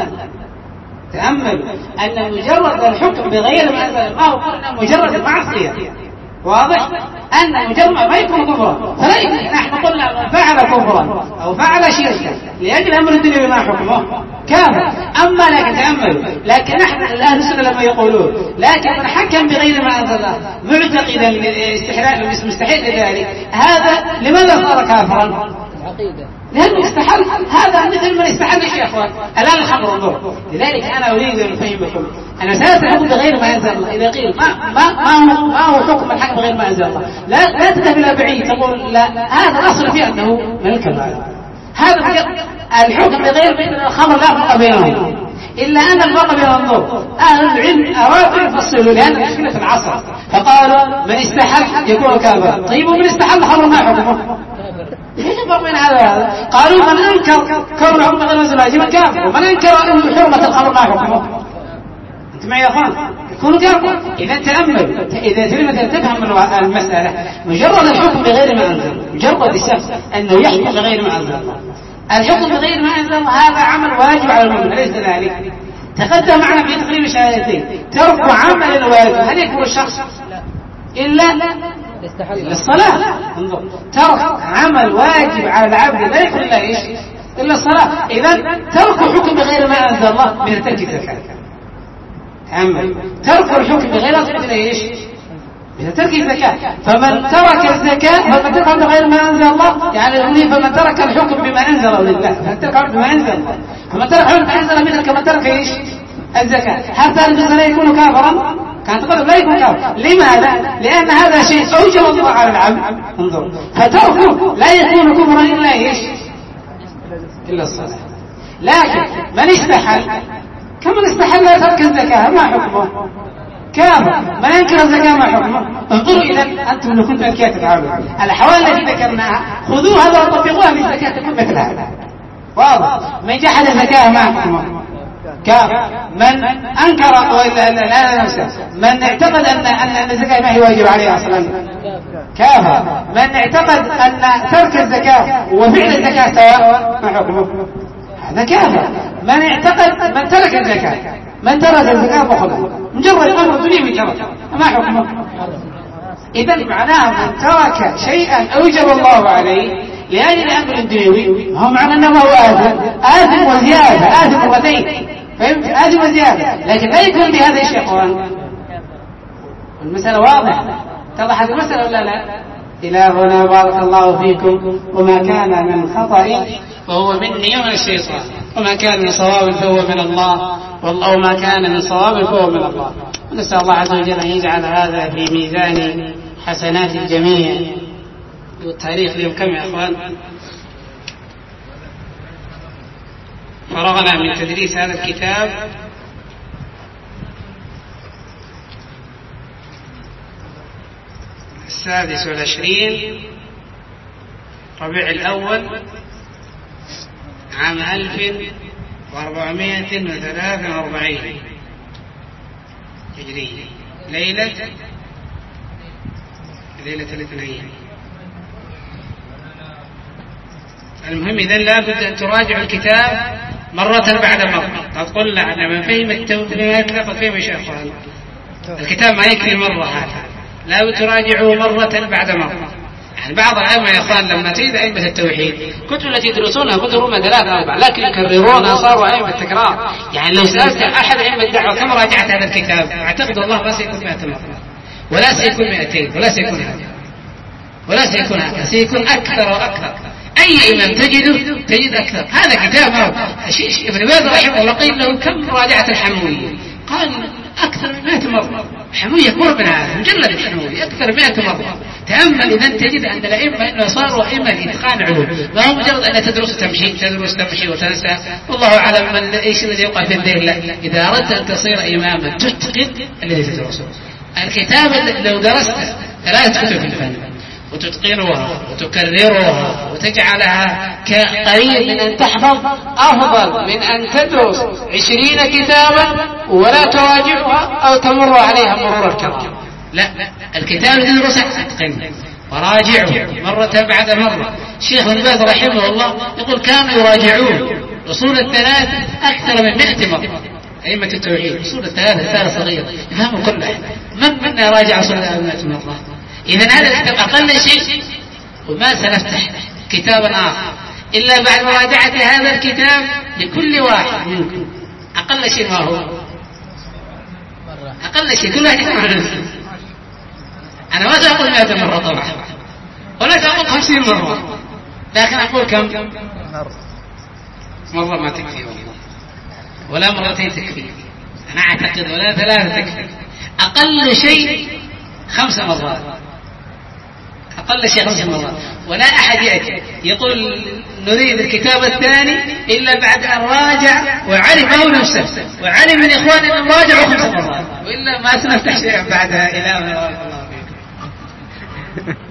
تأمل أن مجرد الحكم بغير ما أنزل ما هو كفر، مجرد المعصية. واضح؟ أن مجرد ما يكون كفرا، فلا يمكن نحن قلنا فعل كفرا أو فعل شركا لأجل أمر الدنيا ما حكمه كافر. أما لكن تأملوا، لكن نحن أهل السنة لما يقولون لكن من حكم بغير ما أنزل الله معتقدا الاستحلال مستحيل لذلك، هذا لماذا صار كافرا؟ العقيدة، لأنه استحل. هذا مثل من استحل يا أخوان الآن الخمر انظر. لذلك أنا أريد أن أفهمكم أن مسألة الحكم بغير ما أنزل الله إذا قيل ما هو حكم الحكم بغير ما أنزل الله، لا تذهب إلى بعيد تقول لا هذا الأصل فيه أنه من الكبائر. هذا الحكم بغير الخمر لا فرق بينهم، إلا أن الفرق بين انظر أهل العلم أرادوا يفصلوا لأن مشكلة العصر، فقالوا من استحل يكون كافر. طيب ومن استحل الخمر ما حكمه؟ ايش الفرق بين هذا وهذا؟ قالوا من انكر كون الحكم غير منزل يجب كافر، ومن انكر حرمه الخمر ما حكمه؟ انت معي يا اخوان؟ يكون كافر. اذا تامل، اذا تريد تفهم المساله، مجرد الحكم بغير ما انزل، مجرد الشخص انه يحكم بغير ما انزل الله، الحكم بغير ما انزل هذا عمل واجب على المؤمن، اليس ذلك؟ تقدم معنا في تقريب الشهادتين ترك عمل الواجب، هل يكفر الشخص الا للصلاة؟ انظر، ترك عمل واجب على العبد لا يكون إلا إيش؟ إلا الصلاة. إذن ترك حكم بغير ما أنزل الله من ترك الزكاة. تأمل، ترك الحكم بغير ما أنزل إيش؟ من ترك الزكاة. فمن ترك الزكاة فمن ترك بغير ما أنزل الله، يعني فمن ترك الحكم بما أنزل لله، فمن ترك الحكم بما أنزل الله، فمن ترك الحكم بما أنزل مثل كمن ترك إيش؟ الزكاة. حتى الإنسان يكون كافرا؟ كانت تقول لا يكون كافر. لماذا؟ لأن هذا شيء أوجب الله على العبد. انظر، فتركه لا يكون كفرا إلا إيش؟ إلا الصلاة. لكن من استحل كمن استحل ترك الزكاة ما حكمه؟ كافر. من ينكر الزكاة ما حكمه؟ انظروا إذا أنتم لو كنتم أذكياء تفعلون الأحوال التي ذكرناها خذوها وطبقوها في الزكاة تكون مثل هذا واضح. من جحد الزكاة ما حكمه؟ كافر. من أنكر من اعتقد أن الزكاة ما هي واجب عليه أصلا كافر. من اعتقد أن ترك الزكاة وفعل الزكاة سواء ما حكمه؟ هذا كافر. من اعتقد من ترك الزكاة من ترك الزكاة فخذها مجرد أمر دنيوي ترك ما حكمه؟ إذا معناه من ترك شيئا أوجب الله عليه لأجل أمر دنيوي هو معنى أنه هو آثم وزيادة آثم مرتين فهمت؟ آثم وزيادة لكن لا يكون بهذا الشيء قرآن. المسألة واضحة اتضحت المسألة ولا لا؟ إلى هنا بارك الله فيكم. وما كان من خطأ فهو مني ومن الشيطان وما كان من صواب فهو من الله والله ما كان من صواب فهو من الله. نسأل الله عز وجل أن يجعل هذا في ميزان حسنات الجميع. والتاريخ اليوم كم يا أخوان؟ فرغنا من تدريس هذا الكتاب السادس والعشرين ربيع الأول عام 1443 هجرية ليلة الاثنين. المهم إذن لا بد أن تراجعوا الكتاب مرة بعد مرة. قد قلنا أن من فهم التوحيد لقد فهم شيخان الكتاب ما يكفي مرة هذا لا بد تراجعوا مرة بعد مرة. يعني بعض الأئمة يا أخوان لما تريد أئمة التوحيد كتب التي يدرسونها كتب ربما 3-4 لكن يكررونها صاروا أئمة تكرار. يعني لو سألت أحد أئمة الدعوة كم راجعت هذا الكتاب أعتقد الله ما سيكون 100 مرة ولا سيكون 200 ولا سيكون هذا ولا سيكون هذا سيكون أكثر وأكثر. أي إمام تجد أكثر. هذا كتاب ابن باز رحمه الله قيل له كم راجعت الحموية قال أكثر من 100 مرة. حموية قرب هذا مجلد الحموية أكثر 100 مرة. تأمل إذا تجد أن الأئمة إنه صاروا أئمة إتقان علوم ما هو مجرد أن تدرس تمشي وتنسى. والله أعلم من إيش الذي يوقع في الذهن. لا إذا أردت أن تصير إماما تتقن الذي تدرسه. الكتاب لو درست 3 كتب في الفن وتتقنها وتكررها وتجعلها كقريب من أن تحفظ أفضل من أن تدرس 20 كتابا ولا تراجعها أو تمر عليها مرور الكرام. لا الكتاب تدرسه أتقنه وراجعه مرة بعد مرة. الشيخ ابن باز رحمه الله يقول كانوا يراجعون أصول الثلاث أكثر من 100 مرة. أئمة التوحيد أصول الثلاث صغيرة يفهموا كلها. من منا راجع أصول 100 مرة؟ إذن هذا أقل شيء وما سنفتح كتابا آخر إلا بعد مراجعة هذا الكتاب لكل واحد منكم. أقل شيء ما هو؟ أقل شيء كل واحد يسمع نفسه. أنا ما سأقول 100 مرة طبعا ولا سأقول 50 مرة لكن أقول كم مرة ما تكفي والله ولا مرتين تكفي. أنا أعتقد ولا 3 تكفي. أقل شيء 5 مرات أقل شيء 5 مرات. ولا أحد يأتي يقول نريد الكتاب الثاني إلا بعد أن راجع وعلم هو نفسه وعلم من إخواننا أن راجعوا 5 مرات وإلا ما سنفتح شيئا بعدها. إلى ما بارك الله فيكم.